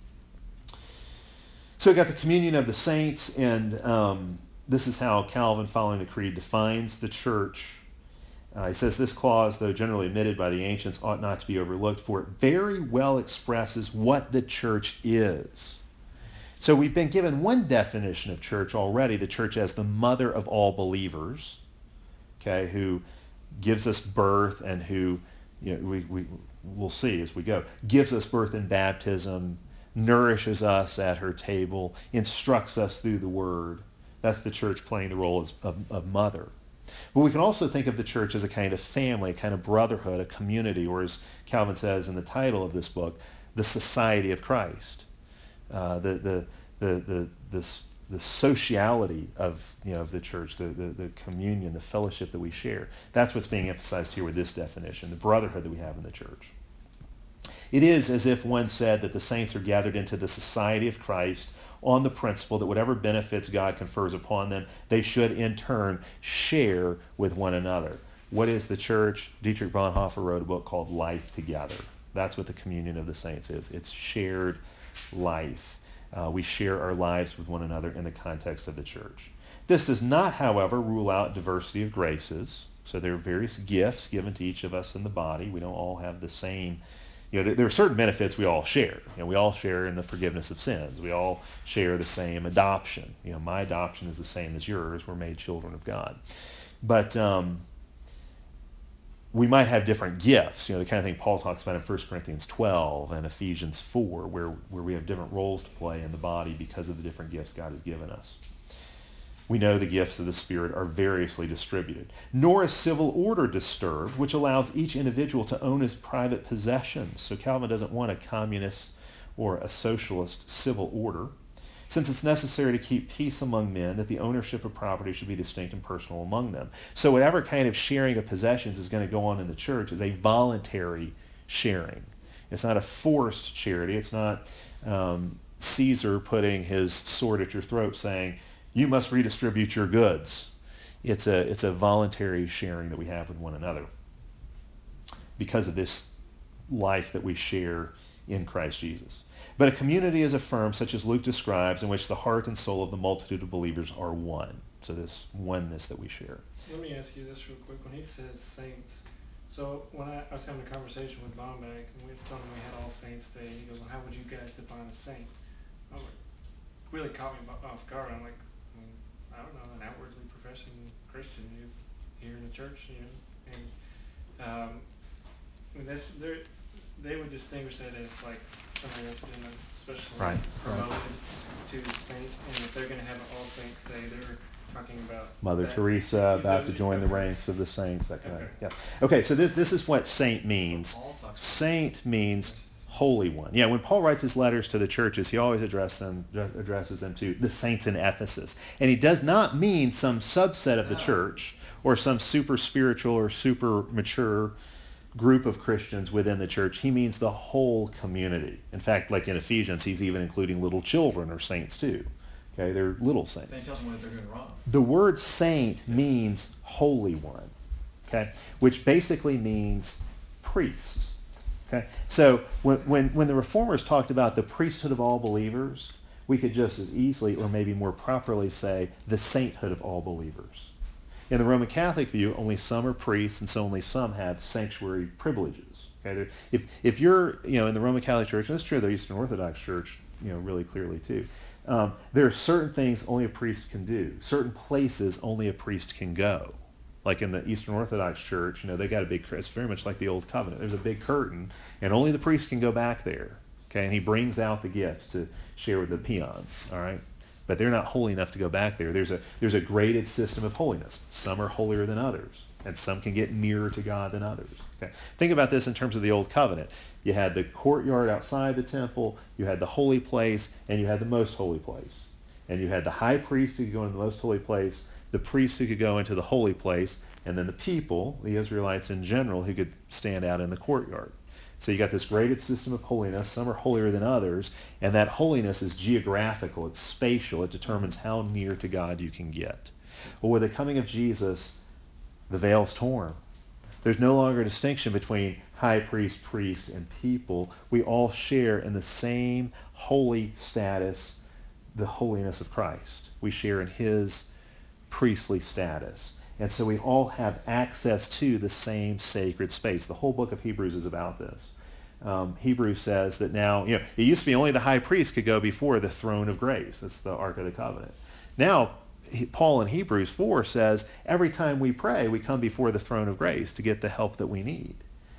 So we got the communion of the saints, and um, this is how Calvin, following the creed, defines the church. Uh, he says this clause, though generally omitted by the ancients, ought not to be overlooked, for it very well expresses what the church is. So we've been given one definition of church already, the church as the mother of all believers, okay, who gives us birth and who, you know, we, we, we'll see as we go, gives us birth in baptism, nourishes us at her table, instructs us through the word. That's the church playing the role as, of, of mother. But we can also think of the church as a kind of family, a kind of brotherhood, a community, or as Calvin says in the title of this book, the society of Christ. Uh, the, the, the, the, the, the sociality of, you know, of the church, the, the, the communion, the fellowship that we share. That's what's being emphasized here with this definition, the brotherhood that we have in the church. It is as if one said that the saints are gathered into the society of Christ on the principle that whatever benefits God confers upon them, they should in turn share with one another. What is the church? Dietrich Bonhoeffer wrote a book called Life Together. That's what the communion of the saints is. It's shared life. Uh, we share our lives with one another in the context of the church. This does not, however, rule out diversity of graces. So there are various gifts given to each of us in the body. We don't all have the same. You know, there are certain benefits we all share. You know, we all share in the forgiveness of sins. We all share the same adoption. You know, my adoption is the same as yours. We're made children of God. But um, we might have different gifts. You know, the kind of thing Paul talks about in First Corinthians twelve and Ephesians four, where, where we have different roles to play in the body because of the different gifts God has given us. We know the gifts of the Spirit are variously distributed. Nor is civil order disturbed, which allows each individual to own his private possessions. So Calvin doesn't want a communist or a socialist civil order, since it's necessary to keep peace among men, that the ownership of property should be distinct and personal among them. So whatever kind of sharing of possessions is going to go on in the church is a voluntary sharing. It's not a forced charity. It's not um, Caesar putting his sword at your throat saying, you must redistribute your goods. It's a, it's a voluntary sharing that we have with one another because of this life that we share in Christ Jesus. But a community is affirmed, such as Luke describes, in which the heart and soul of the multitude of believers are one. So this oneness that we share. Let me ask you this real quick. When he says saints, so when I, I was having a conversation with Bombach, and we was telling him we had All Saints Day, and he goes, well, how would you guys define a saint? I was like, really caught me off guard. I'm like, I, mean, I don't know, an outwardly professing Christian who's here in the church, you know, and um, I mean, that's, they would distinguish that as like somebody that's been especially Right, promoted right. to saint, and if they're going to have an All Saints Day, they're talking about Mother that. Teresa about to Okay. join the ranks of the saints, that kind Okay. of yeah. Okay, so this this is what saint means. Paul talks Saint means holy one. Yeah, when Paul writes his letters to the churches, he always address them, addresses them to the saints in Ephesus. And he does not mean some subset of the No. church or some super spiritual or super mature group of Christians within the church. He means the whole community. In fact, like in Ephesians, he's even including little children or saints too. Okay, they're little saints. Then he tells them what they're doing wrong. The word saint means holy one, okay, which basically means priest. Okay, so when, when, when the Reformers talked about the priesthood of all believers, we could just as easily, or maybe more properly, say the sainthood of all believers. In the Roman Catholic view, only some are priests, and so only some have sanctuary privileges. Okay, if if you're, you know, in the Roman Catholic Church, and it's true, the Eastern Orthodox Church, you know, really clearly too. Um, there are certain things only a priest can do. Certain places only a priest can go. Like in the Eastern Orthodox Church, you know, they got a big, it's very much like the Old Covenant. There's a big curtain, and only the priest can go back there. Okay, and he brings out the gifts to share with the peons. All right, but they're not holy enough to go back there. There's a there's a graded system of holiness. Some are holier than others, and some can get nearer to God than others. Okay, think about this in terms of the Old Covenant. You had the courtyard outside the temple, you had the holy place, and you had the most holy place. And you had the high priest who could go into the most holy place, the priest who could go into the holy place, and then the people, the Israelites in general, who could stand out in the courtyard. So you got this graded system of holiness. Some are holier than others, and that holiness is geographical. It's spatial. It determines how near to God you can get. Well, with the coming of Jesus, the veil's torn. There's no longer a distinction between high priest, priest, and people. We all share in the same holy status, the holiness of Christ. We share in his priestly status. And so we all have access to the same sacred space. The whole book of Hebrews is about this. Um, Hebrews says that now, you know, it used to be only the high priest could go before the throne of grace. That's the Ark of the Covenant. Now, he, Paul in Hebrews four says, every time we pray, we come before the throne of grace to get the help that we need.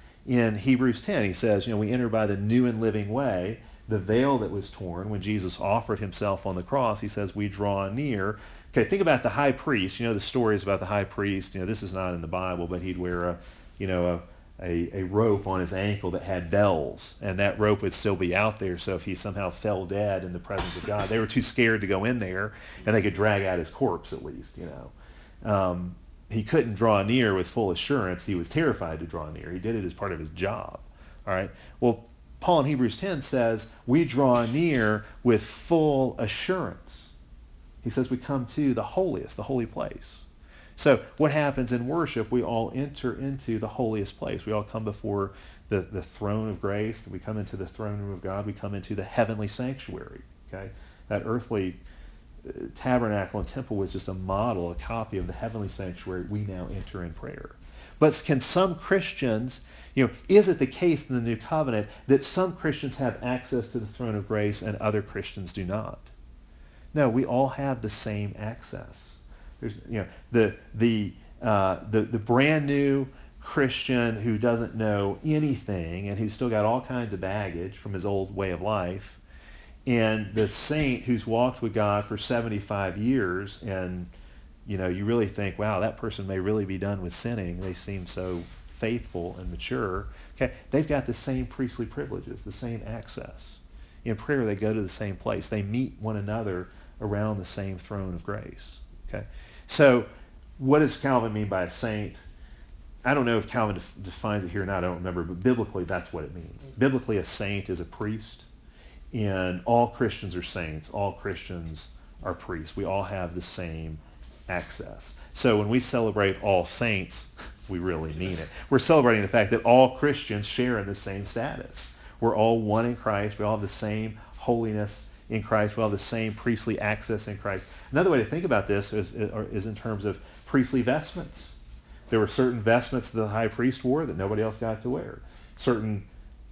In Hebrews ten, he says, you know, we enter by the new and living way, the veil that was torn when Jesus offered himself on the cross. He says, we draw near. Okay, think about the high priest. You know the stories about the high priest. You know, this is not in the Bible, but he'd wear a, you know, a, a, a rope on his ankle that had bells, and that rope would still be out there. So if he somehow fell dead in the presence of God, they were too scared to go in there, and they could drag out his corpse at least, you know. Um, he couldn't draw near with full assurance. He was terrified to draw near. He did it as part of his job. All right. Well, Paul in Hebrews ten says, we draw near with full assurance. He says we come to the holiest, the holy place. So what happens in worship? We all enter into the holiest place. We all come before the, the throne of grace. We come into the throne room of God. We come into the heavenly sanctuary. Okay, that earthly uh, tabernacle and temple was just a model, a copy of the heavenly sanctuary. We now enter in prayer. But can some Christians, you know, is it the case in the New Covenant that some Christians have access to the throne of grace and other Christians do not? No, we all have the same access. There's, you know, the the uh, the the brand new Christian who doesn't know anything and who's still got all kinds of baggage from his old way of life And the saint who's walked with God for seventy-five years, and you know, you really think, wow, that person may really be done with sinning. They seem so faithful and mature. Okay, they've got the same priestly privileges, the same access. In prayer, they go to the same place. They meet one another around the same throne of grace. Okay, so what does Calvin mean by a saint? I don't know if Calvin def- defines it here or not. I don't remember, but biblically, that's what it means. Biblically, a saint is a priest, and all Christians are saints. All Christians are priests. We all have the same access. So when we celebrate all saints, we really mean it. We're celebrating the fact that all Christians share in the same status. We're all one in Christ. We all have the same holiness in Christ. We all have the same priestly access in Christ. Another way to think about this is, is in terms of priestly vestments. There were certain vestments that the high priest wore that nobody else got to wear. Certain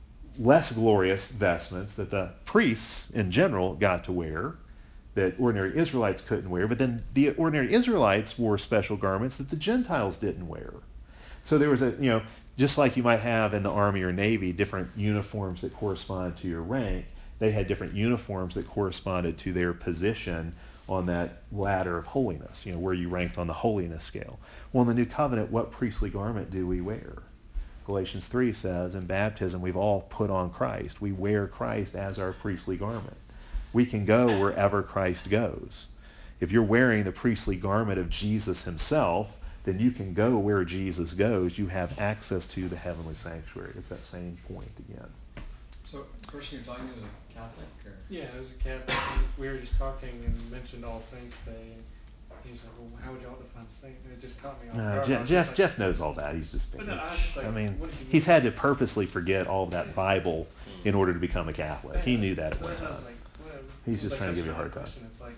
less glorious vestments that the priests in general got to wear that ordinary Israelites couldn't wear. But then the ordinary Israelites wore special garments that the Gentiles didn't wear. So there was a, you know, just like you might have in the Army or Navy, different uniforms that correspond to your rank, they had different uniforms that corresponded to their position on that ladder of holiness, you know, where you ranked on the holiness scale. Well, in the New Covenant, what priestly garment do we wear? Galatians three says, in baptism, we've all put on Christ. We wear Christ as our priestly garment. We can go wherever Christ goes. If you're wearing the priestly garment of Jesus himself, then you can go where Jesus goes. You have access to the heavenly sanctuary. It's that same point again. So, the person you're talking to was a Catholic, or? Yeah, it was a Catholic. We were just talking and mentioned All Saints Day, and he was like, "Well, how would y'all define a saint?" And it just caught me off No, guard. I Jeff, was Jeff, just like, Jeff knows all that. He's just, But no, I was it's- just like, I mean, what did you he's mean? had to purposely forget all of that Bible in order to become a Catholic. He knew that at one Well, I time. was like, whatever. He's It's just like trying to such give you a an hard odd time. question. It's like,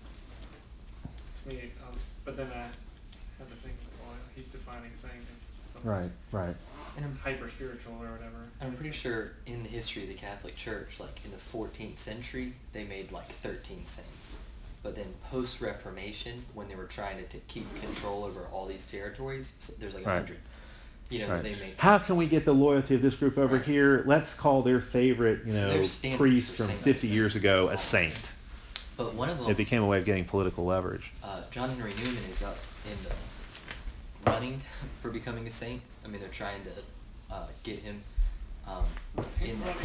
to me, um, but then I had to think, well, he's defining saint as something Right, right. And I'm, hyper spiritual or whatever. I'm It's pretty like- sure in the history of the Catholic Church, like in the fourteenth century, they made like thirteen saints. But then post-Reformation, when they were trying to t- keep control over all these territories, so there's like a Right. hundred. You know, Right. they made. How can we get the loyalty of this group over Right. here? Let's call their favorite, you So know, there's standards priest for from saints. fifty years ago a saint. But one of them, It became a way of getting political leverage. uh, John Henry Newman is up in the running for becoming a saint. I mean, they're trying to uh, get him um, in that.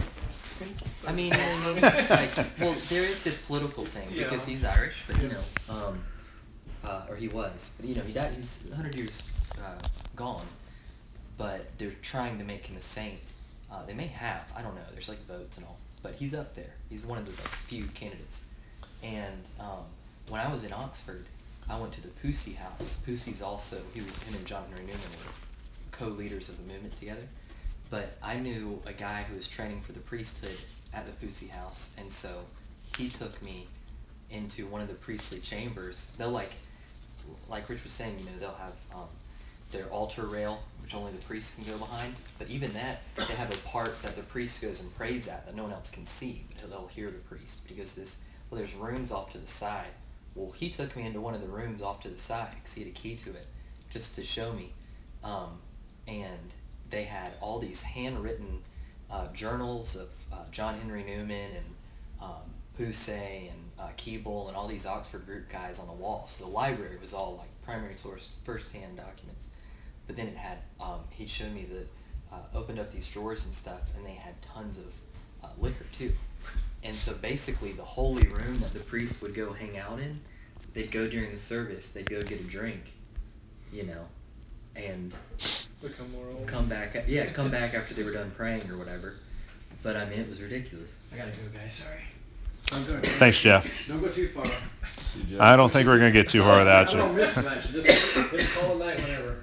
I mean, you know, what I mean? like, well, there is this political thing because Yeah. he's Irish, but you know, um, uh, or he was, but you know, he died. He's a hundred years uh, gone, but they're trying to make him a saint. Uh, they may have, I don't know. There's like votes and all, but he's up there. He's one of the like, few candidates. And um, when I was in Oxford, I went to the Pusey House. Pusey's also, he was him and John Henry Newman were co-leaders of the movement together. But I knew a guy who was training for the priesthood at the Pusey House, and so he took me into one of the priestly chambers. They'll like, like Rich was saying, you know, they'll have um, their altar rail, which only the priest can go behind. But even that, they have a part that the priest goes and prays at that no one else can see, but they'll hear the priest. But he goes to this, well, there's rooms off to the side. Well, he took me into one of the rooms off to the side because he had a key to it, just to show me. Um, and they had all these handwritten uh, journals of uh, John Henry Newman and um, Pusey and uh, Keble and all these Oxford group guys on the wall. So the library was all like primary source, first-hand documents. But then it had, um, he showed me the, uh, opened up these drawers and stuff, and they had tons of uh, liquor too. And so basically the holy room that the priest would go hang out in, they'd go during the service, they'd go get a drink, you know, and Become more old. come back, yeah, come back after they were done praying or whatever. But I mean, it was ridiculous. I gotta go, guys, sorry. I'm good. Thanks, Jeff. Don't go too far. See, Jeff? I don't think we're going to get too far without I you. don't miss much, just hit a call at night whenever.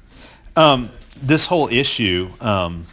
Um, this whole issue, um,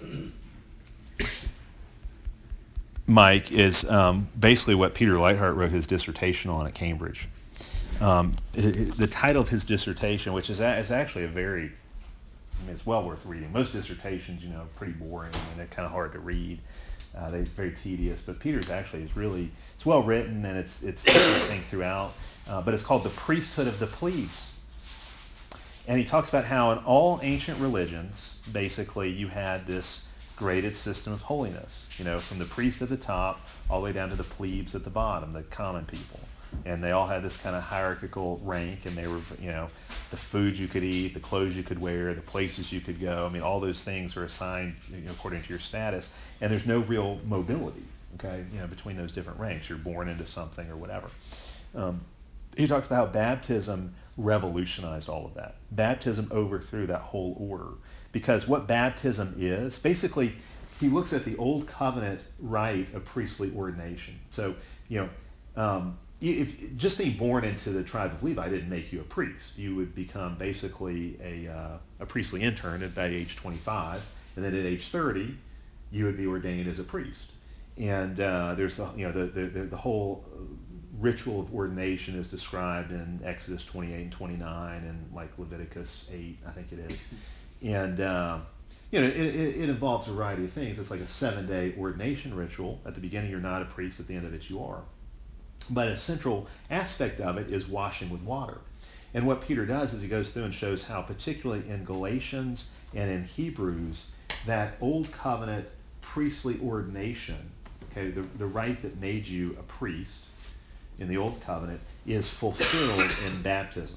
Mike, is um, basically what Peter Leithart wrote his dissertation on at Cambridge. Um, i- i- the title of his dissertation, which is, a, is actually a very, I mean, it's well worth reading. Most dissertations, you know, are pretty boring. I mean, they're kind of hard to read. Uh, they're very tedious. But Peter's actually is really, it's well written and it's it's interesting throughout. Uh, but it's called The Priesthood of the Plebes. And he talks about how in all ancient religions, basically, you had this graded system of holiness, you know, from the priest at the top all the way down to the plebes at the bottom, the common people. And they all had this kind of hierarchical rank, and they were, you know, the food you could eat, the clothes you could wear, the places you could go. I mean, all those things are assigned, you know, according to your status, and there's no real mobility, okay, you know, between those different ranks. You're born into something or whatever. Um, he talks about how baptism revolutionized all of that. Baptism overthrew that whole order, because what baptism is, basically, he looks at the old covenant rite of priestly ordination. So, you know, um, if just being born into the tribe of Levi didn't make you a priest. You would become basically a, uh, a priestly intern at age twenty-five, and then at age thirty, you would be ordained as a priest. And uh, there's the, you know, the, the, the whole ritual of ordination is described in Exodus twenty-eight and twenty-nine, and like Leviticus eight, I think it is. And uh, you know, it, it, it involves a variety of things. It's like a seven-day ordination ritual. At the beginning, you're not a priest. At the end of it, you are. But a central aspect of it is washing with water. And what Peter does is he goes through and shows how, particularly in Galatians and in Hebrews, that old covenant priestly ordination, okay, the, the rite that made you a priest in the old covenant, is fulfilled in baptism.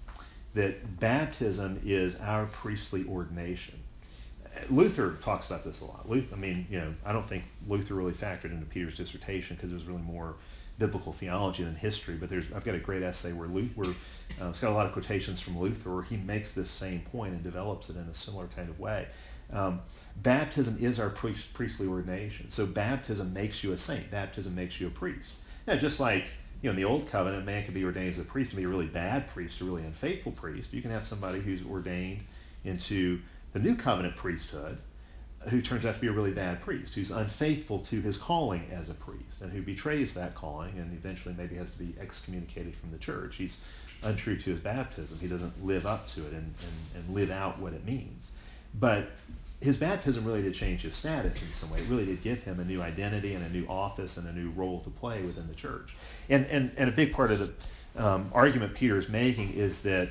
That baptism is our priestly ordination. Luther talks about this a lot. Luther, I mean, you know, I don't think Luther really factored into Peter's dissertation because it was really more biblical theology than history. But there's, I've got a great essay where Luther, where, uh, it's got a lot of quotations from Luther where he makes this same point and develops it in a similar kind of way. Um, baptism is our priest, priestly ordination. So baptism makes you a saint. Baptism makes you a priest. Now, just like, you know, in the old covenant, a man could be ordained as a priest and be a really bad priest, a really unfaithful priest. You can have somebody who's ordained into the new covenant priesthood who turns out to be a really bad priest, who's unfaithful to his calling as a priest, and who betrays that calling and eventually maybe has to be excommunicated from the church. He's untrue to his baptism. He doesn't live up to it and, and, and live out what it means. But his baptism really did change his status in some way. It really did give him a new identity and a new office and a new role to play within the church. And and, and a big part of the um, argument Peter is making is that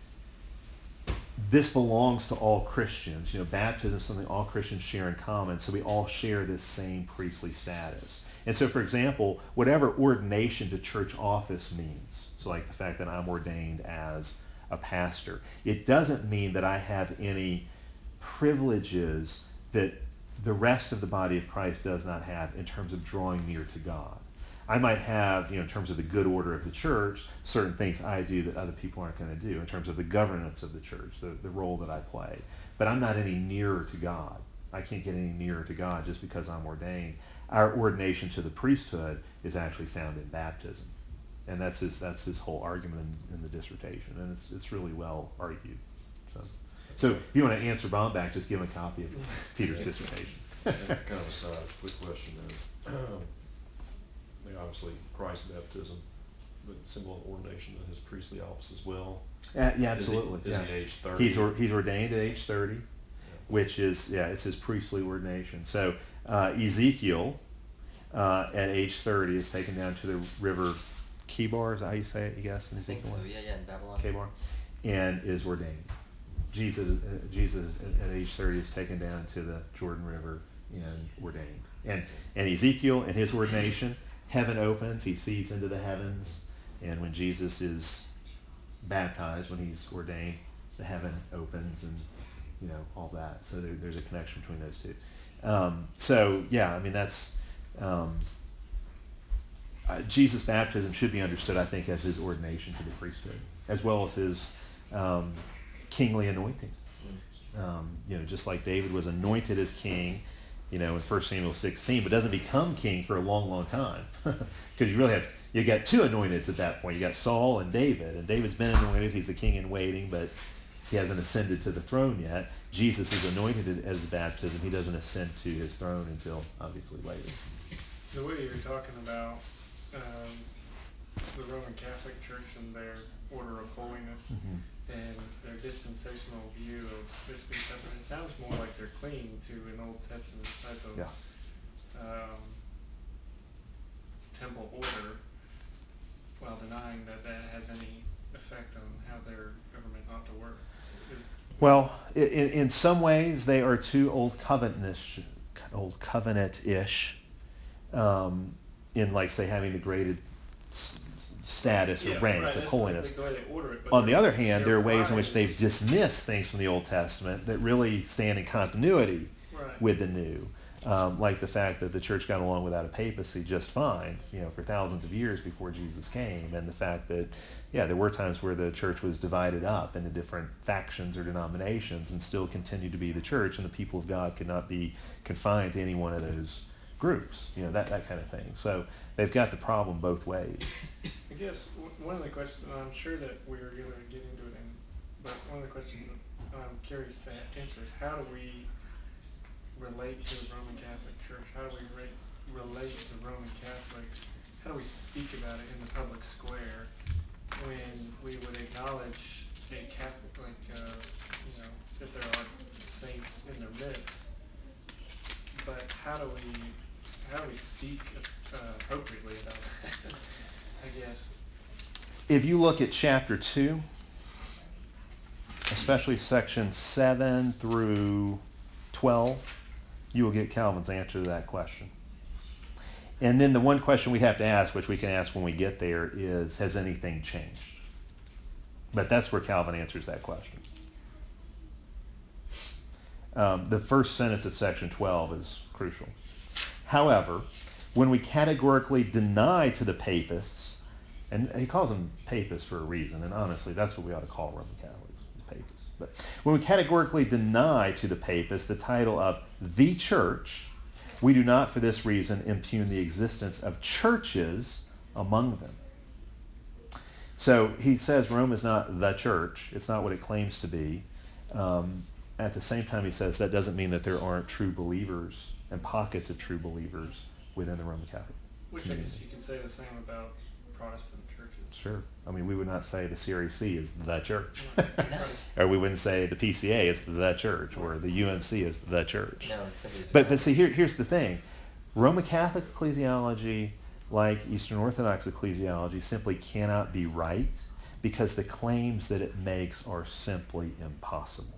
this belongs to all Christians. You know, baptism is something all Christians share in common, so we all share this same priestly status. And so, for example, whatever ordination to church office means, so like the fact that I'm ordained as a pastor, it doesn't mean that I have any privileges that the rest of the body of Christ does not have in terms of drawing near to God. I might have, you know, in terms of the good order of the church, certain things I do that other people aren't going to do in terms of the governance of the church, the, the role that I play. But I'm not any nearer to God. I can't get any nearer to God just because I'm ordained. Our ordination to the priesthood is actually found in baptism. And that's his, that's his whole argument in, in the dissertation. And it's, it's really well argued. So, so if you want to answer Bomback, just give him a copy of Peter's dissertation. Kind of a side, quick question there. I mean, obviously, Christ's baptism, but symbol of ordination in his priestly office as well. Uh, yeah, absolutely. Is he, is yeah. he age thirty? He's, or, he's ordained at age thirty, Yeah. which is, yeah, it's his priestly ordination. So uh, Ezekiel, uh, at age thirty, is taken down to the river Kibar, is that how you say it, you guess, in I think Ezekiel? so. Yeah, yeah, in Babylon. Kibar, and is ordained. Jesus, uh, Jesus at, at age thirty is taken down to the Jordan River and ordained. And, and Ezekiel, in his ordination, heaven opens, he sees into the heavens, and when Jesus is baptized, when he's ordained, the heaven opens and, you know, all that. So there, there's a connection between those two. Um, so, yeah, I mean, that's, um, uh, Jesus' baptism should be understood, I think, as his ordination to the priesthood, as well as his um, kingly anointing. Um, you know, just like David was anointed as king, you know, in First Samuel sixteen, but doesn't become king for a long, long time. Because you really have, you got two anointeds at that point. You got Saul and David, and David's been anointed. He's the king in waiting, but he hasn't ascended to the throne yet. Jesus is anointed at his baptism. He doesn't ascend to his throne until, obviously, later. The way you're talking about um, the Roman Catholic Church and their order of holiness Mm-hmm. and their dispensational view of this being separate, it sounds more like they're clinging to an Old Testament type of Yeah. um, temple order, while denying that that has any effect on how their government ought to work. Is- Well, in, in some ways, they are too old covenant-ish, old covenant-ish, um, in like say having the graded s- status or Yeah, rank right, of that's holiness. the way they order it, but On the they're- other hand, there are they're ways in which wise. they've dismissed things from the Old Testament that really stand in continuity Right. with the New. Um, like the fact that the church got along without a papacy just fine, you know, for thousands of years before Jesus came, and the fact that, yeah, there were times where the church was divided up into different factions or denominations, and still continued to be the church, and the people of God could not be confined to any one of those groups, you know, that that kind of thing. So they've got the problem both ways. I guess w- one of the questions, and I'm sure that we are going to get into it, in, but one of the questions that I'm curious to answer is how do we relate to the Roman Catholic Church? How do we re- relate to Roman Catholics? How do we speak about it in the public square when we would acknowledge a Catholic, like, uh, you know, that there are saints in their midst? But how do we, how do we speak uh, appropriately about that? I guess. If you look at chapter two, especially section seven through twelve, you will get Calvin's answer to that question. And then the one question we have to ask, which we can ask when we get there, is, has anything changed? But that's where Calvin answers that question. Um, the first sentence of section twelve is crucial. However, when we categorically deny to the papists, and he calls them papists for a reason, and honestly, that's what we ought to call Roman Catholics, is papists. But when we categorically deny to the papists the title of the church, we do not for this reason impugn the existence of churches among them. So he says Rome is not the church. It's not what it claims to be. Um, at the same time, he says that doesn't mean that there aren't true believers and pockets of true believers within the Roman Catholic Which I community. guess you could say the same about Protestant churches. Sure. I mean, we would not say the C R E C is the church. And that was, Or we wouldn't say the P C A is the church, or the U M C is the church. no, it's simply. But but see, here here's the thing: Roman Catholic ecclesiology, like Eastern Orthodox ecclesiology, simply cannot be right because the claims that it makes are simply impossible.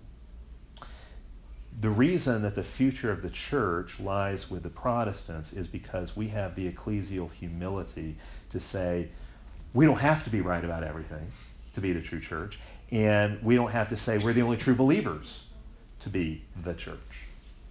The reason that the future of the church lies with the Protestants is because we have the ecclesial humility to say, we don't have to be right about everything to be the true church, and we don't have to say we're the only true believers to be the church.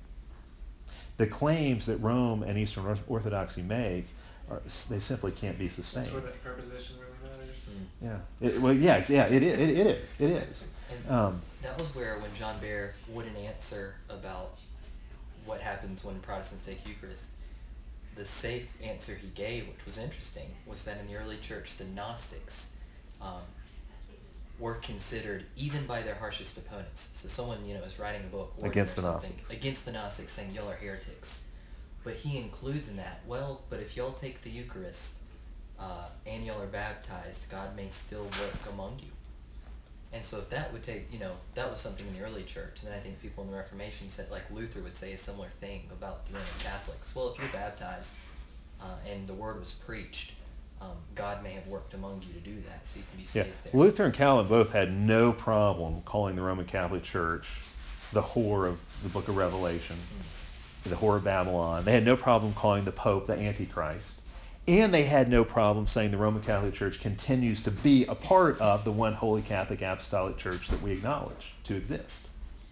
The claims that Rome and Eastern Orthodoxy make, are, they simply can't be sustained. That's where that preposition really matters. Mm. Yeah. It, well, yeah, yeah, it, it, it is. It is. And Um, that was where when John Bear wouldn't answer about what happens when Protestants take Eucharist, the safe answer he gave, which was interesting, was that in the early church, the Gnostics um, were considered, even by their harshest opponents. So someone, you know, is writing a book or Against the something, Gnostics. against the Gnostics, saying y'all are heretics. But he includes in that, well, but if y'all take the Eucharist uh, and y'all are baptized, God may still work among you. And so if that would take, you know, that was something in the early church, and then I think people in the Reformation said, like Luther would say a similar thing about the Roman Catholics. Well, if you're baptized uh, and the word was preached, um, God may have worked among you to do that, so you can be yeah. saved there. Luther and Calvin both had no problem calling the Roman Catholic Church the whore of the book of Revelation, Mm. the whore of Babylon. They had no problem calling the Pope the Antichrist. And they had no problem saying the Roman Catholic Church continues to be a part of the one holy Catholic Apostolic Church that we acknowledge to exist.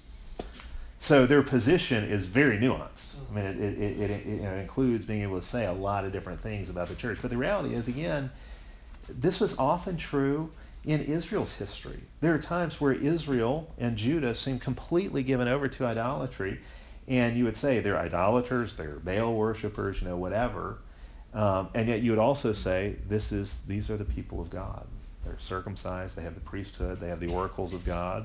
So their position is very nuanced. I mean, it, it, it, it, it includes being able to say a lot of different things about the church. But the reality is, again, this was often true in Israel's history. There are times where Israel and Judah seem completely given over to idolatry. And you would say they're idolaters, they're Baal worshipers, you know, whatever. Um, and yet you would also say this is these are the people of God. They're circumcised, they have the priesthood, they have the oracles of God.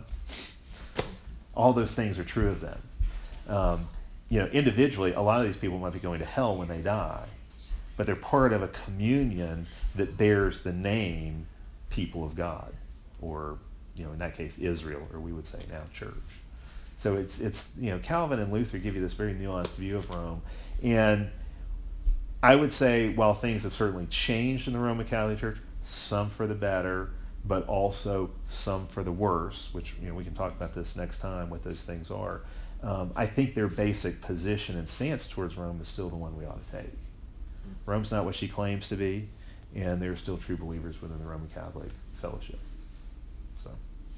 All those things are true of them. Um, you know, individually, a lot of these people might be going to hell when they die, but they're part of a communion that bears the name people of God, or, you know, in that case, Israel, or we would say now church. So it's, it's you know, Calvin and Luther give you this very nuanced view of Rome. And I would say, while things have certainly changed in the Roman Catholic Church, some for the better, but also some for the worse, which, you know, we can talk about this next time, what those things are. Um, I think their basic position and stance towards Rome is still the one we ought to take. Rome's not what she claims to be, and there are still true believers within the Roman Catholic Fellowship. So,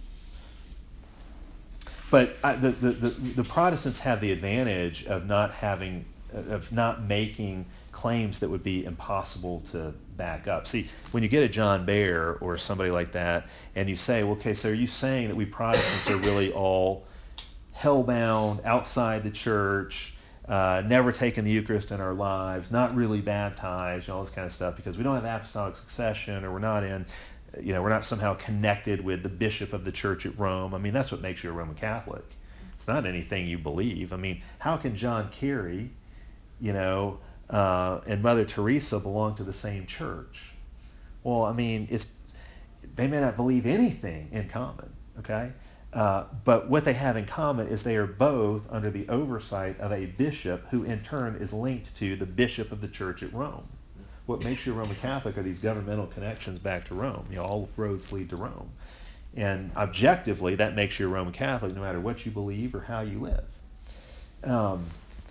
but I, the, the, the, the Protestants have the advantage of not having, of not making claims that would be impossible to back up. See, when you get a John Bear or somebody like that, and you say, well, okay, so are you saying that we Protestants are really all hellbound, outside the church, uh, never taken the Eucharist in our lives, not really baptized, and all this kind of stuff, because we don't have apostolic succession, or we're not in, you know, we're not somehow connected with the bishop of the church at Rome. I mean, that's what makes you a Roman Catholic. It's not anything you believe. I mean, how can John Kerry, you know, uh, and Mother Teresa belong to the same church? Well, I mean, it's they may not believe anything in common, okay? Uh, but what they have in common is they are both under the oversight of a bishop who in turn is linked to the bishop of the church at Rome. What makes you a Roman Catholic are these governmental connections back to Rome. You know, all roads lead to Rome. And objectively, that makes you a Roman Catholic no matter what you believe or how you live. Um,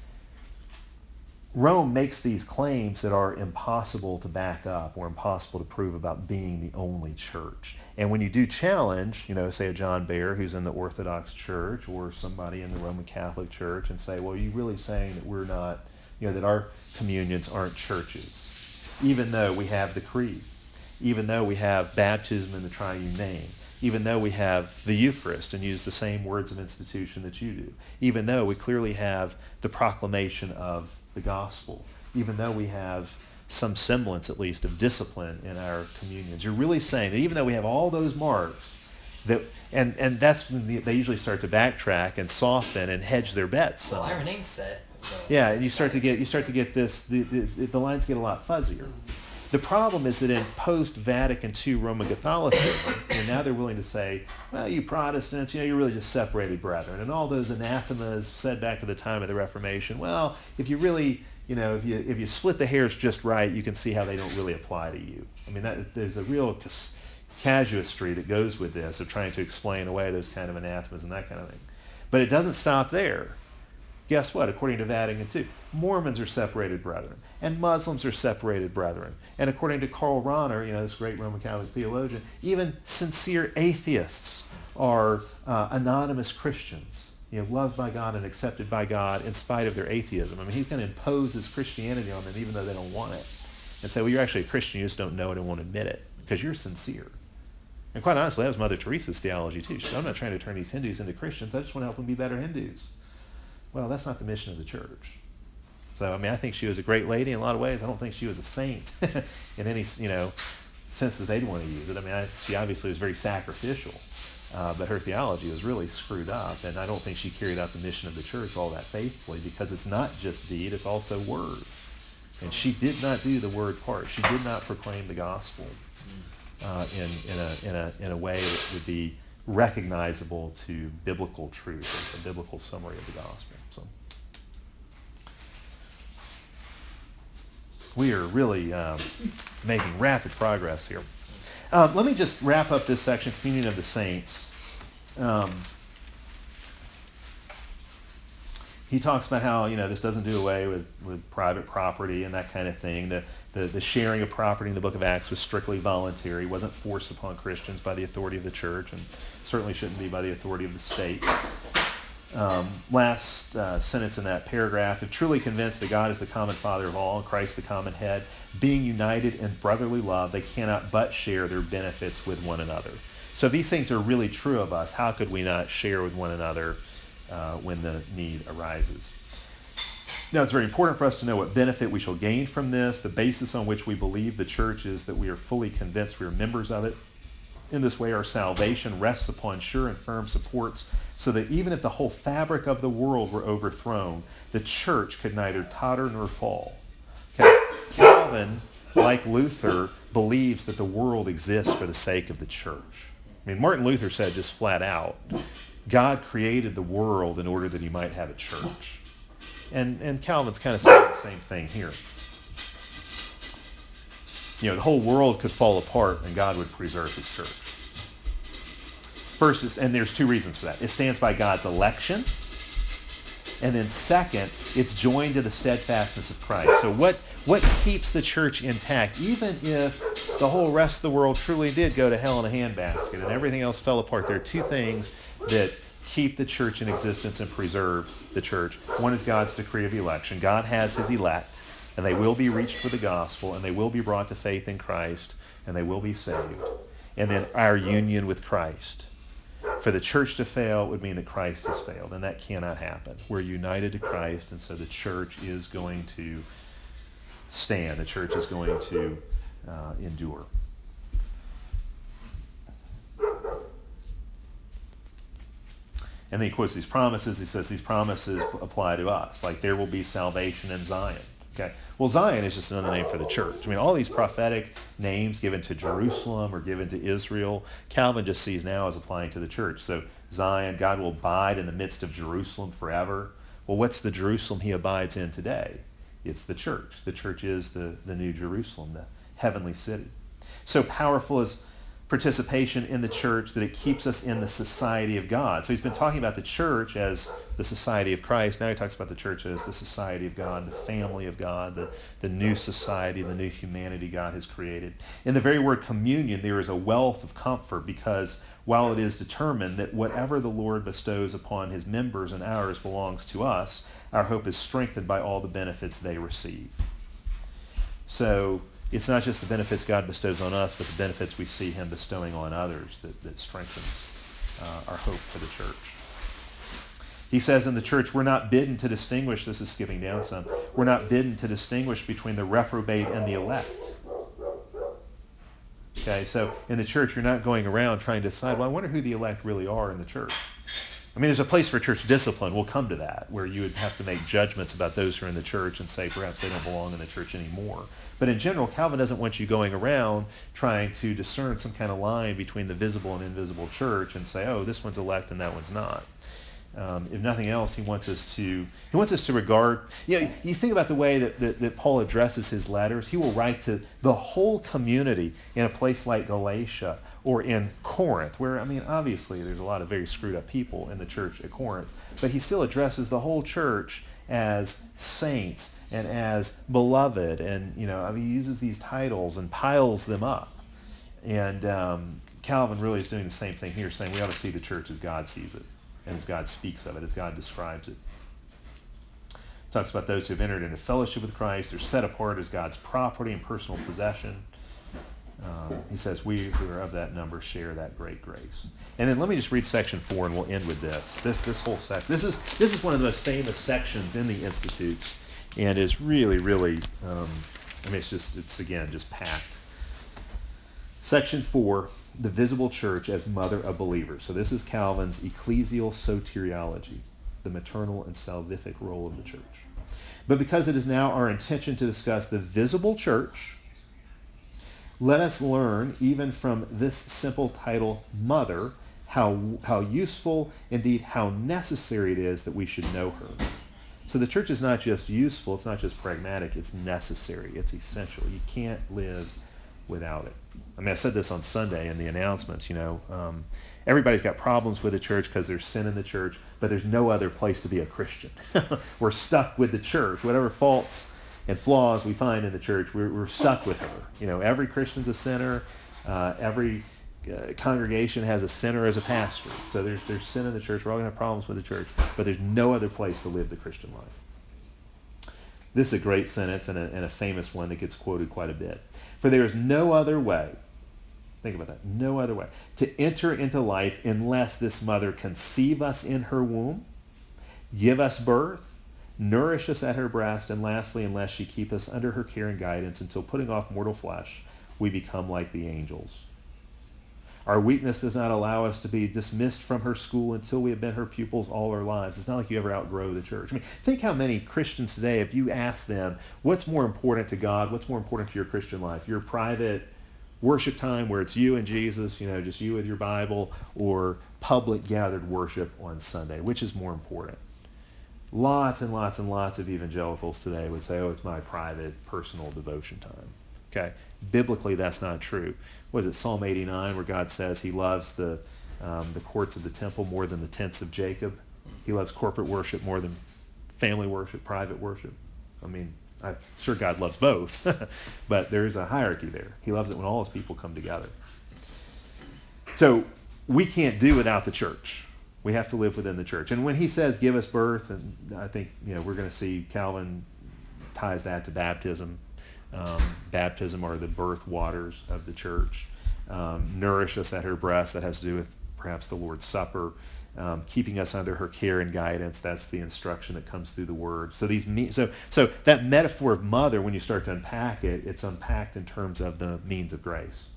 Rome makes these claims that are impossible to back up or impossible to prove about being the only church. And when you do challenge, you know, say a John Bear who's in the Orthodox Church or somebody in the Roman Catholic Church and say, well, are you really saying that we're not, you know, that our communions aren't churches, even though we have the creed, even though we have baptism in the triune name, even though we have the Eucharist and use the same words of institution that you do, even though we clearly have the proclamation of the gospel, even though we have some semblance at least of discipline in our communions. You're really saying that even though we have all those marks, that and, and that's when the, they usually start to backtrack and soften and hedge their bets. Well, some. Irenaeus said. So Yeah, and you start to get you start to get this the, the, the lines get a lot fuzzier. The problem is that in post-Vatican two Roman Catholicism, you know, now they're willing to say, well, you Protestants, you know, you're really just separated brethren. And all those anathemas said back at the time of the Reformation, well, if you really, you know, if you if you split the hairs just right, you can see how they don't really apply to you. I mean, that, there's a real cas- casuistry that goes with this of trying to explain away those kind of anathemas and that kind of thing. But it doesn't stop there. Guess what? According to Vatican two, Mormons are separated brethren, and Muslims are separated brethren. And according to Karl Rahner, you know, this great Roman Catholic theologian, even sincere atheists are uh, anonymous Christians, you know, loved by God and accepted by God in spite of their atheism. I mean, he's going to impose his Christianity on them even though they don't want it. And say, well, you're actually a Christian, you just don't know it and won't admit it because you're sincere. And quite honestly, that was Mother Teresa's theology too. She said, I'm not trying to turn these Hindus into Christians. I just want to help them be better Hindus. Well, that's not the mission of the church. So, I mean, I think she was a great lady in a lot of ways. I don't think she was a saint in any, you know, sense that they'd want to use it. I mean, I, she obviously was very sacrificial, uh, but her theology was really screwed up, and I don't think she carried out the mission of the church all that faithfully because it's not just deed, it's also word. And she did not do the word part. She did not proclaim the gospel uh, in, in, a, in, a, in a way that would be recognizable to biblical truth, a biblical summary of the gospel. So we are really um, making rapid progress here. Uh, let me just wrap up this section, Communion of the Saints. Um, he talks about how, you know, this doesn't do away with, with private property and that kind of thing. The, the the sharing of property in the book of Acts was strictly voluntary. It wasn't forced upon Christians by the authority of the church, and certainly shouldn't be by the authority of the state. Um, last uh, sentence in that paragraph, if truly convinced that God is the common Father of all and Christ the common head, being united in brotherly love, they cannot but share their benefits with one another. So if these things are really true of us, how could we not share with one another uh, when the need arises? Now, it's very important for us to know what benefit we shall gain from this. The basis on which we believe the church is that we are fully convinced we are members of it. In this way, our salvation rests upon sure and firm supports, so that even if the whole fabric of the world were overthrown, the church could neither totter nor fall. Okay. Calvin, like Luther, believes that the world exists for the sake of the church. I mean, Martin Luther said just flat out, God created the world in order that he might have a church. And, and Calvin's kind of saying the same thing here. You know, the whole world could fall apart and God would preserve his church. First, is, and there's two reasons for that. It stands by God's election. And then second, it's joined to the steadfastness of Christ. So what, what keeps the church intact, even if the whole rest of the world truly did go to hell in a handbasket and everything else fell apart? There are two things that keep the church in existence and preserve the church. One is God's decree of election. God has his elect, and they will be reached for the gospel, and they will be brought to faith in Christ, and they will be saved. And then our union with Christ. For the church to fail would mean that Christ has failed, and that cannot happen. We're united to Christ, and so the church is going to stand. The church is going to uh, endure. And then he quotes these promises. He says these promises apply to us. Like there will be salvation in Zion. Okay. Well, Zion is just another name for the church. I mean, all these prophetic names given to Jerusalem or given to Israel, Calvin just sees now as applying to the church. So Zion, God will abide in the midst of Jerusalem forever. Well, what's the Jerusalem he abides in today? It's the church. The church is the, the new Jerusalem, the heavenly city. So powerful is participation in the church that it keeps us in the society of God. So he's been talking about the church as the society of Christ. Now he talks about the church as the society of God, the family of God, the, the new society, the new humanity God has created. In the very word communion, there is a wealth of comfort because while it is determined that whatever the Lord bestows upon his members and ours belongs to us, our hope is strengthened by all the benefits they receive. So it's not just the benefits God bestows on us, but the benefits we see him bestowing on others that, that strengthens uh, our hope for the church. He says in the church, we're not bidden to distinguish, this is skipping down some, we're not bidden to distinguish between the reprobate and the elect. Okay, so in the church, you're not going around trying to decide, well, I wonder who the elect really are in the church. I mean, there's a place for church discipline. We'll come to that, where you would have to make judgments about those who are in the church and say perhaps they don't belong in the church anymore. But in general, Calvin doesn't want you going around trying to discern some kind of line between the visible and invisible church and say, oh, this one's elect and that one's not. Um, if nothing else, he wants us to he wants us to regard, you know, you think about the way that, that, that Paul addresses his letters. He will write to the whole community in a place like Galatia or in Corinth, where, I mean, obviously there's a lot of very screwed up people in the church at Corinth, but he still addresses the whole church as saints and as beloved, and, you know, I mean, he uses these titles and piles them up. And um, Calvin really is doing the same thing here, saying we ought to see the church as God sees it, and as God speaks of it, as God describes it. He talks about those who have entered into fellowship with Christ. They're set apart as God's property and personal possession. Um, he says we who are of that number share that great grace. And then let me just read section four, and we'll end with this. This this whole section. This is this is one of the most famous sections in the Institutes, and is really really. Um, I mean, it's just it's again just packed. Section four. The visible church as mother of believers. So this is Calvin's ecclesial soteriology, the maternal and salvific role of the church. But because it is now our intention to discuss the visible church, let us learn, even from this simple title, Mother, how, how useful, indeed how necessary it is that we should know her. So the church is not just useful, it's not just pragmatic, it's necessary, it's essential. You can't live without it. I mean, I said this on Sunday in the announcements, you know, um, everybody's got problems with the church because there's sin in the church, but there's no other place to be a Christian. We're stuck with the church. Whatever faults and flaws we find in the church, we're, we're stuck with her. You know, every Christian's a sinner. Uh, every uh, congregation has a sinner as a pastor. So there's, there's sin in the church. We're all going to have problems with the church, but there's no other place to live the Christian life. This is a great sentence and a, and a famous one that gets quoted quite a bit. For there is no other way, think about that, no other way, to enter into life unless this mother conceive us in her womb, give us birth, nourish us at her breast, and lastly, unless she keep us under her care and guidance until putting off mortal flesh, we become like the angels. Our weakness does not allow us to be dismissed from her school until we have been her pupils all our lives. It's not like you ever outgrow the church. I mean, think how many Christians today, if you ask them, what's more important to God, what's more important to your Christian life, your private worship time where it's you and Jesus, you know, just you with your Bible, or public gathered worship on Sunday, which is more important? Lots and lots and lots of evangelicals today would say, oh, it's my private, personal devotion time. Okay? Biblically, that's not true. What is it, Psalm eighty-nine, where God says he loves the um, the courts of the temple more than the tents of Jacob. He loves corporate worship more than family worship, private worship. I mean, I'm sure God loves both, but there is a hierarchy there. He loves it when all his people come together. So we can't do without the church. We have to live within the church. And when he says, give us birth, and I think, you know, we're going to see Calvin ties that to baptism. Um, baptism are the birth waters of the church. Um, nourish us at her breast. That has to do with perhaps the Lord's Supper. Um, keeping us under her care and guidance. That's the instruction that comes through the word. So these me- so so that metaphor of mother, when you start to unpack it, it's unpacked in terms of the means of grace.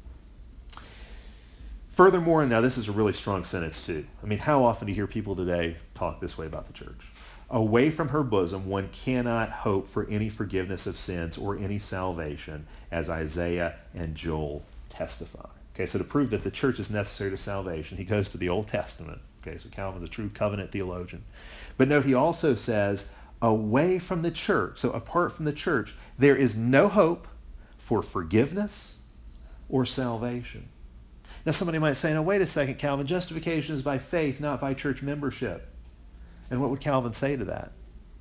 Furthermore, and now this is a really strong sentence too. I mean, how often do you hear people today talk this way about the church? Away from her bosom, one cannot hope for any forgiveness of sins or any salvation, as Isaiah and Joel testify. Okay, so to prove that the church is necessary to salvation, he goes to the Old Testament. Okay, so Calvin's a true covenant theologian. But note, he also says, away from the church, so apart from the church, there is no hope for forgiveness or salvation. Now somebody might say, no, wait a second, Calvin, justification is by faith, not by church membership. And what would Calvin say to that?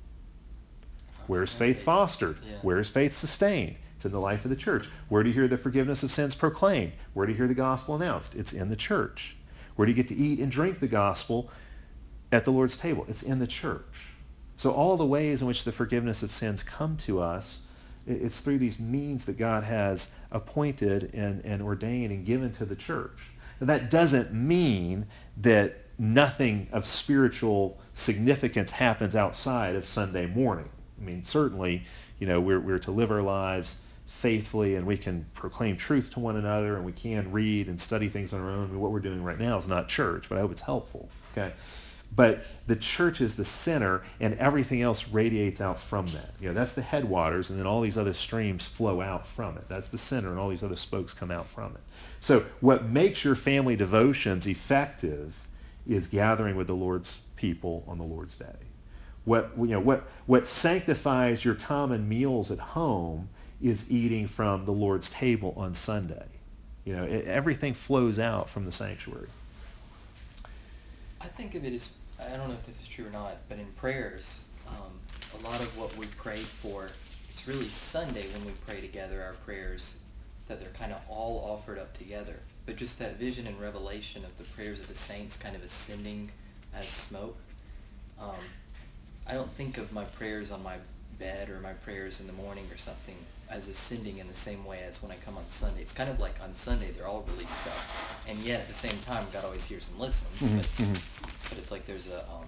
Where is faith fostered? Yeah. Where is faith sustained? It's in the life of the church. Where do you hear the forgiveness of sins proclaimed? Where do you hear the gospel announced? It's in the church. Where do you get to eat and drink the gospel at the Lord's table? It's in the church. So all the ways in which the forgiveness of sins come to us, it's through these means that God has appointed and, and ordained and given to the church. Now, that doesn't mean that nothing of spiritual significance happens outside of Sunday morning. I mean, certainly, you know, we're, we're to live our lives faithfully, and we can proclaim truth to one another, and we can read and study things on our own. I mean, what we're doing right now is not church, but I hope it's helpful. Okay, but the church is the center, and everything else radiates out from that. You know, that's the headwaters, and then all these other streams flow out from it. That's the center, and all these other spokes come out from it. So what makes your family devotions effective is gathering with the Lord's people on the Lord's day. What you know, what what sanctifies your common meals at home is eating from the Lord's table on Sunday. You know, it, everything flows out from the sanctuary. I think of it as, I don't know if this is true or not, but in prayers, um, a lot of what we pray for, it's really Sunday when we pray together, our prayers, that they're kind of all offered up together. But just that vision and revelation of the prayers of the saints kind of ascending as smoke. Um, I don't think of my prayers on my bed or my prayers in the morning or something as ascending in the same way as when I come on Sunday. It's kind of like on Sunday they're all released up, and yet at the same time God always hears and listens. Mm-hmm, But, mm-hmm. but it's like there's a um,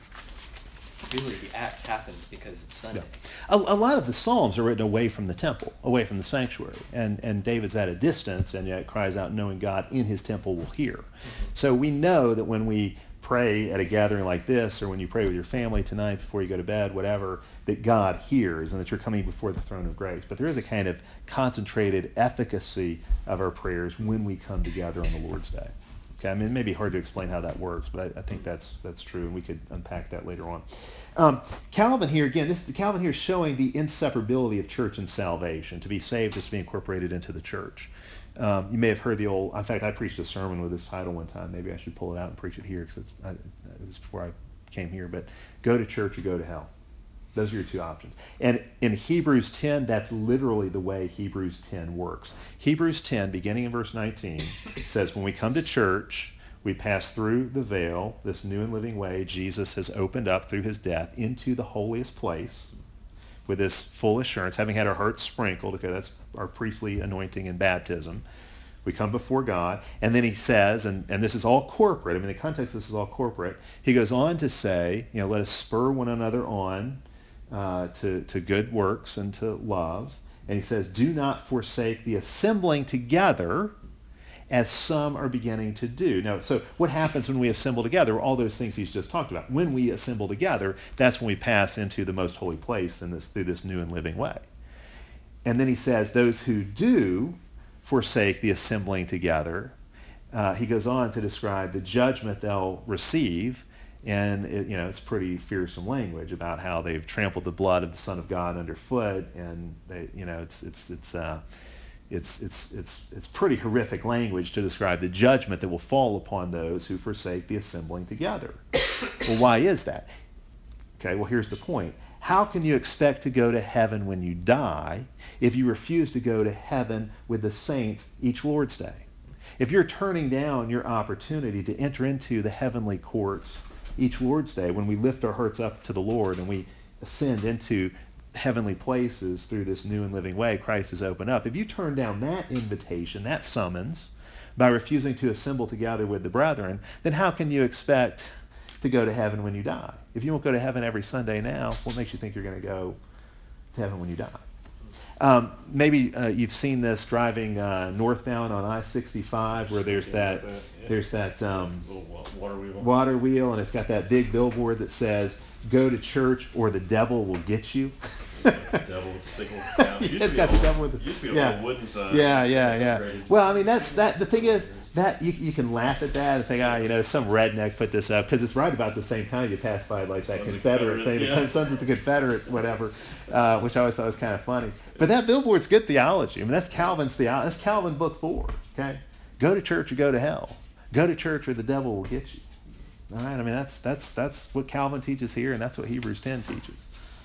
really the act happens because of Sunday. Yeah. A, a lot of the Psalms are written away from the temple, away from the sanctuary, and and David's at a distance, and yet cries out, knowing God in his temple will hear. Mm-hmm. So we know that when we pray at a gathering like this, or when you pray with your family tonight before you go to bed, whatever, that God hears and that you're coming before the throne of grace. But there is a kind of concentrated efficacy of our prayers when we come together on the Lord's Day. Okay, I mean, it may be hard to explain how that works, but I, I think that's that's true, and we could unpack that later on. Um, Calvin here, again, this Calvin here is showing the inseparability of church and salvation. To be saved is to be incorporated into the church. Um, you may have heard the old, in fact, I preached a sermon with this title one time. Maybe I should pull it out and preach it here, because it was before I came here. But go to church or go to hell. Those are your two options. And in Hebrews ten, that's literally the way Hebrews ten works. Hebrews ten, beginning in verse nineteen, says, when we come to church, we pass through the veil, this new and living way Jesus has opened up through his death into the holiest place, with this full assurance, having had our hearts sprinkled. Okay, that's our priestly anointing and baptism. We come before God, and then he says, and, and this is all corporate. I mean, the context of this is all corporate. He goes on to say, you know, let us spur one another on uh, to, to good works and to love. And he says, do not forsake the assembling together, as some are beginning to do. Now, so what happens when we assemble together? All those things he's just talked about. When we assemble together, that's when we pass into the most holy place in this, through this new and living way. And then he says, those who do forsake the assembling together, uh, he goes on to describe the judgment they'll receive. And it, you know, it's pretty fearsome language about how they've trampled the blood of the Son of God underfoot, and they, you know, it's it's it's. Uh, it's, it's, it's, it's pretty horrific language to describe the judgment that will fall upon those who forsake the assembling together. Well, why is that? Okay, well, here's the point. How can you expect to go to heaven when you die if you refuse to go to heaven with the saints each Lord's Day? If you're turning down your opportunity to enter into the heavenly courts each Lord's Day, when we lift our hearts up to the Lord and we ascend into heavenly places through this new and living way Christ has opened up, if you turn down that invitation, that summons, by refusing to assemble together with the brethren, then how can you expect to go to heaven when you die? If you won't go to heaven every Sunday now, what makes you think you're going to go to heaven when you die? Um, maybe uh, you've seen this driving uh, northbound on I sixty-five, where there's that, that, yeah. there's that um, Little wa- water wheel. water wheel, and it's got that big billboard that says, "Go to church or the devil will get you." The devil with the signal. Yeah, it used to It's be got a the little- devil with the used to be a yeah. little wooden sign. Yeah, yeah, yeah. Upgraded. Well, I mean, that's that. The thing is that you, you can laugh at that and think, ah, you know, some redneck put this up, because it's right about the same time you pass by like that Sons of Confederate Confederate, thing, yeah. the Sons of the Confederate, whatever, uh, which I always thought was kind of funny. But that billboard's good theology. I mean, that's Calvin's theology. That's Calvin book four. Okay, go to church or go to hell. Go to church or the devil will get you. All right. I mean, that's that's that's what Calvin teaches here, and that's what Hebrews ten teaches.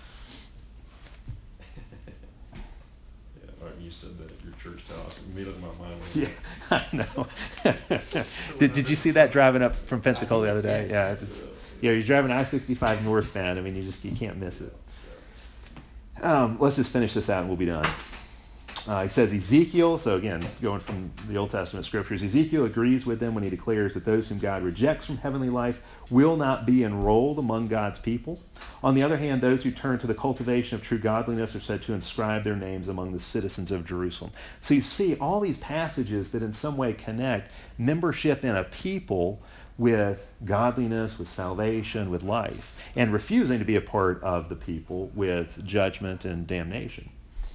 Yeah, right, you said that at your church house. Immediately my mind went. Yeah, I know. did, did you see that driving up from Pensacola the other day? Yeah, it's, it's, yeah, you're driving I sixty-five northbound. I mean, you just you can't miss it. Um, let's just finish this out and we'll be done. Uh, he says Ezekiel, so again, going from the Old Testament scriptures, Ezekiel agrees with them when he declares that those whom God rejects from heavenly life will not be enrolled among God's people. On the other hand, those who turn to the cultivation of true godliness are said to inscribe their names among the citizens of Jerusalem. So you see all these passages that in some way connect membership in a people with godliness, with salvation, with life, and refusing to be a part of the people with judgment and damnation.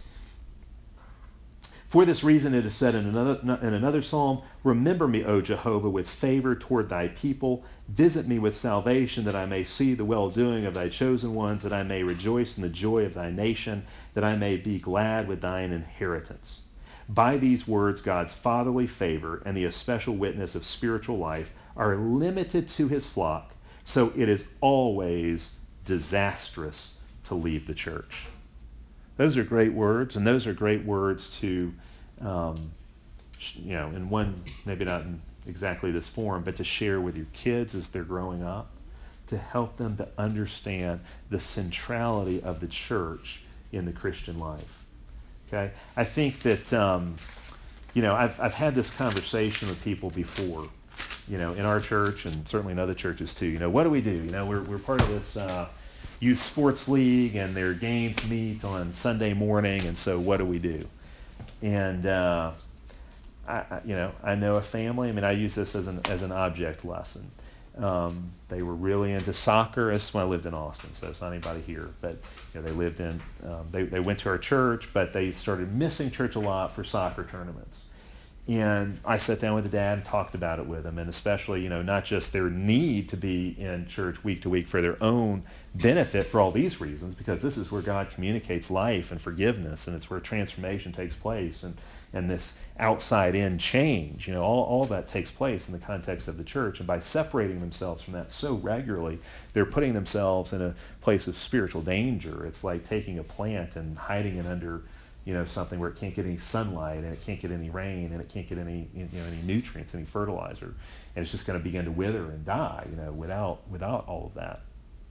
For this reason it is said in another, in another psalm, "Remember me, O Jehovah, with favor toward thy people. Visit me with salvation, that I may see the well-doing of thy chosen ones, that I may rejoice in the joy of thy nation, that I may be glad with thine inheritance." By these words, God's fatherly favor and the especial witness of spiritual life are limited to his flock, so it is always disastrous to leave the church. Those are great words, and those are great words to, um, you know, in one, maybe not in exactly this form, but to share with your kids as they're growing up, to help them to understand the centrality of the church in the Christian life. Okay? I think that, um, you know, I've, I've had this conversation with people before, you know, in our church and certainly in other churches too. You know, what do we do? You know, we're, we're part of this uh, youth sports league, and their games meet on Sunday morning, and so what do we do? And uh, I, I, you know, I know a family. I mean, I use this as an as an object lesson. Um, they were really into soccer. This is when I lived in Austin, so it's not anybody here. But you know, they lived in. Um, they they went to our church, but they started missing church a lot for soccer tournaments. And I sat down with the dad and talked about it with him, and especially, you know, not just their need to be in church week to week for their own benefit for all these reasons, because this is where God communicates life and forgiveness, and it's where transformation takes place, and, and this outside-in change, you know, all, all that takes place in the context of the church. And by separating themselves from that so regularly, they're putting themselves in a place of spiritual danger. It's like taking a plant and hiding it under, you know, something where it can't get any sunlight, and it can't get any rain, and it can't get any, you know, any nutrients, any fertilizer, and it's just going to begin to wither and die, you know, without without all of that.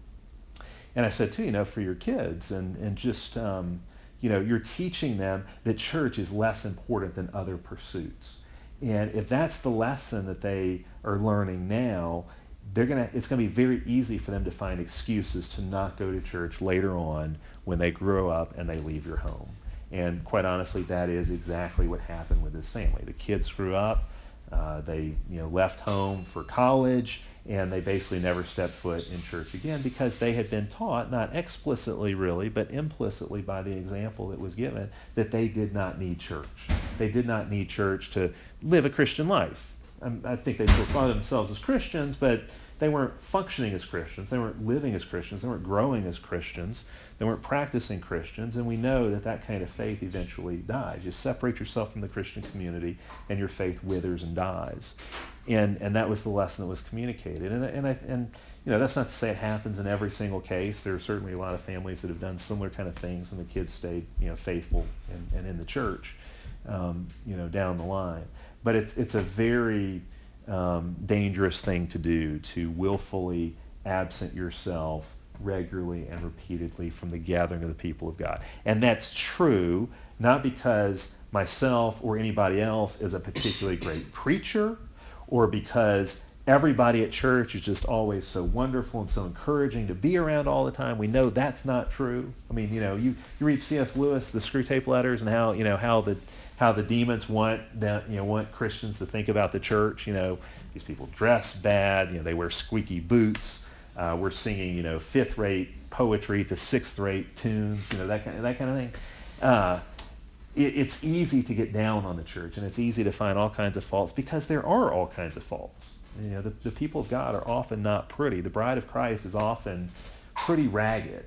And I said too, you know, for your kids, and and just um, you know, you're teaching them that church is less important than other pursuits, and if that's the lesson that they are learning now, they're gonna it's gonna be very easy for them to find excuses to not go to church later on when they grow up and they leave your home. And quite honestly, that is exactly what happened with this family. The kids grew up, uh, they you know left home for college, and they basically never stepped foot in church again, because they had been taught, not explicitly really, but implicitly by the example that was given, that they did not need church. They did not need church to live a Christian life. um, I think they still saw themselves as Christians, but they weren't functioning as Christians. They weren't living as Christians. They weren't growing as Christians. They weren't practicing Christians. And we know that that kind of faith eventually dies. You separate yourself from the Christian community, and your faith withers and dies. And and that was the lesson that was communicated. And and I and you know, that's not to say it happens in every single case. There are certainly a lot of families that have done similar kind of things, and the kids stayed, you know, faithful and, and in the church, um, you know, down the line. But it's it's a very um, dangerous thing to do, to willfully absent yourself regularly and repeatedly from the gathering of the people of God. And that's true not because myself or anybody else is a particularly great preacher, or because everybody at church is just always so wonderful and so encouraging to be around all the time. We know that's not true. I mean, you know, you, you read C S Lewis, the Screwtape Letters, and how, you know, how the how the demons want that, you know, want Christians to think about the church. You know, these people dress bad, you know, they wear squeaky boots. Uh, we're singing, you know, fifth-rate poetry to sixth-rate tunes, you know, that kind of, that kind of thing. Uh, it, it's easy to get down on the church, and it's easy to find all kinds of faults, because there are all kinds of faults. You know, the, the people of God are often not pretty. The bride of Christ is often pretty ragged.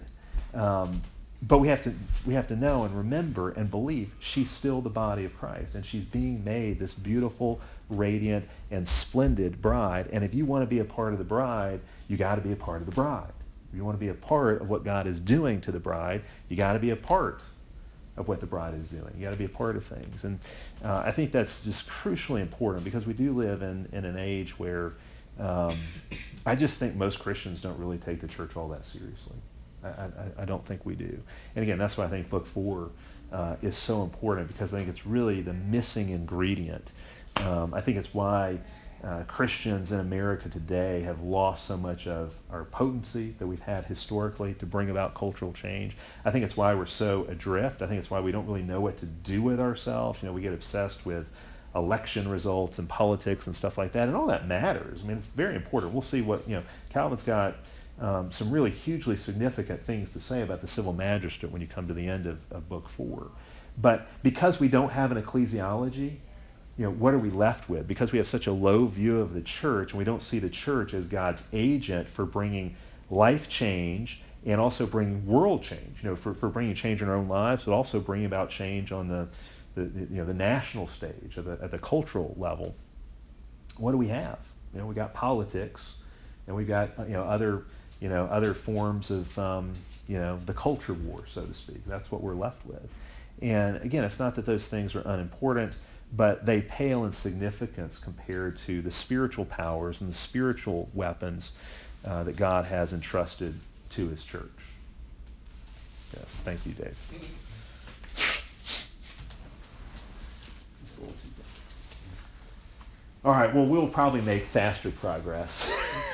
Um, but we have to we have to know and remember and believe she's still the body of Christ, and she's being made this beautiful, radiant, and splendid bride. And if you want to be a part of the bride, you got to be a part of the bride. If you want to be a part of what God is doing to the bride, you got to be a part of what the bride is doing. You got to be a part of things. And uh, I think that's just crucially important, because we do live in, in an age where um, I just think most Christians don't really take the church all that seriously. I, I, I don't think we do. And again, that's why I think book four uh, is so important, because I think it's really the missing ingredient. Um, I think it's why uh, Christians in America today have lost so much of our potency that we've had historically to bring about cultural change. I think it's why we're so adrift. I think it's why we don't really know what to do with ourselves. You know, we get obsessed with election results and politics and stuff like that, and all that matters. I mean, it's very important. We'll see what, you know, Calvin's got um, some really hugely significant things to say about the civil magistrate when you come to the end of, of book four. But because we don't have an ecclesiology, you know, what are we left with? Because we have such a low view of the church, and we don't see the church as God's agent for bringing life change and also bringing world change, you know, for, for bringing change in our own lives, but also bringing about change on the, the, the you know, the national stage, at the, at the cultural level. What do we have? You know, we got politics, and we got, you know, other, you know, other forms of, um, you know, the culture war, so to speak. That's what we're left with. And again, it's not that those things are unimportant, but they pale in significance compared to the spiritual powers and the spiritual weapons uh, that God has entrusted to his church. Yes, thank you, Dave. All right, well, we'll probably make faster progress,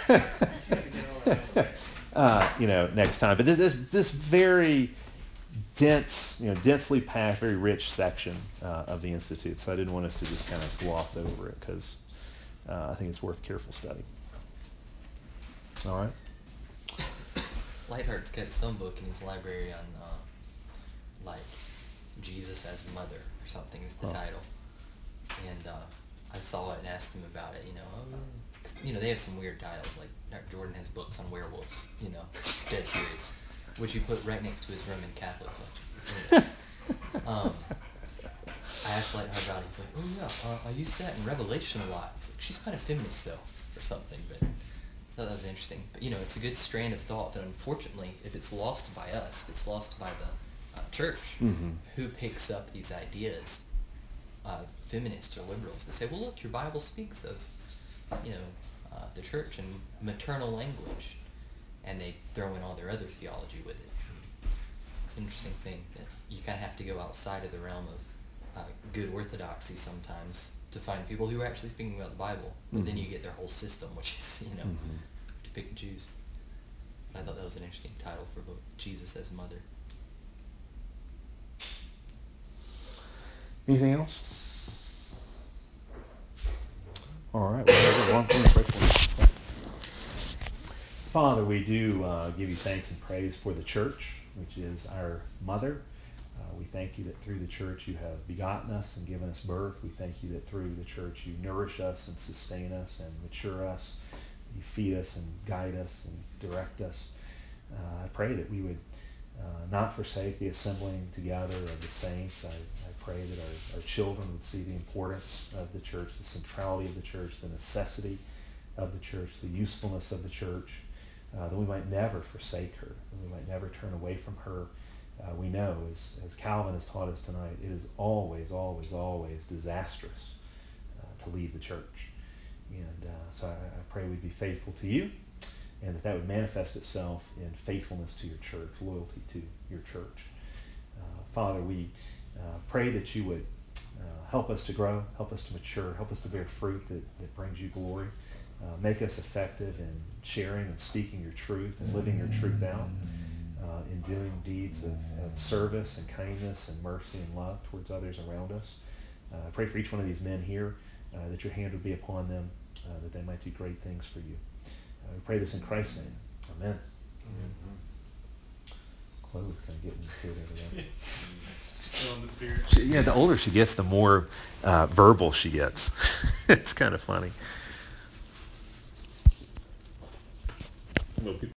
uh, you know, next time. But this, this, this very dense, you know, densely packed, very rich section uh, of the Institute. So I didn't want us to just kind of gloss over it, because uh, I think it's worth careful study. All right. Lightheart's got some book in his library on, uh, like, Jesus as Mother or something is the oh. title. And uh, I saw it and asked him about it, you know. Um, you know, they have some weird titles, like Jordan has books on werewolves, you know, dead series, which he put right next to his Roman Catholic collection. um, I asked Lightheart about it. He's like, oh yeah, uh, I used that in Revelation a lot. He's like, she's kind of feminist though, or something, but I thought that was interesting. But you know, it's a good strand of thought that unfortunately, if it's lost by us, it's lost by the uh, church, mm-hmm. who picks up these ideas, uh, feminists or liberals. They say, well look, your Bible speaks of, you know, uh, the church and maternal language. And they throw in all their other theology with it. It's an interesting thing that you kind of have to go outside of the realm of uh, good orthodoxy sometimes to find people who are actually speaking about the Bible. But mm-hmm. then you get their whole system, which is, you know, mm-hmm. to pick and choose. But I thought that was an interesting title for a book, Jesus as Mother. Anything else? All right. Well, one point, Father, we do uh, give you thanks and praise for the church, which is our mother. Uh, we thank you that through the church you have begotten us and given us birth. We thank you that through the church you nourish us and sustain us and mature us. You feed us and guide us and direct us. Uh, I pray that we would uh, not forsake the assembling together of the saints. I, I pray that our, our children would see the importance of the church, the centrality of the church, the necessity of the church, the usefulness of the church, uh, that we might never forsake her, that we might never turn away from her. Uh, we know, as, as Calvin has taught us tonight, it is always, always, always disastrous uh, to leave the church. And uh, so I, I pray we'd be faithful to you, and that that would manifest itself in faithfulness to your church, loyalty to your church. Uh, Father, we uh, pray that you would uh, help us to grow, help us to mature, help us to bear fruit that, that brings you glory. Uh, make us effective in sharing and speaking your truth and living your truth out, uh, in doing deeds of, of service and kindness and mercy and love towards others around us. Uh, I pray for each one of these men here, uh, that your hand would be upon them, uh, that they might do great things for you. Uh, we pray this in Christ's name. Amen. Chloe's kind of getting into it over there. Still in the spirit. She, yeah, the older she gets, the more uh, verbal she gets. It's kind of funny. Well, people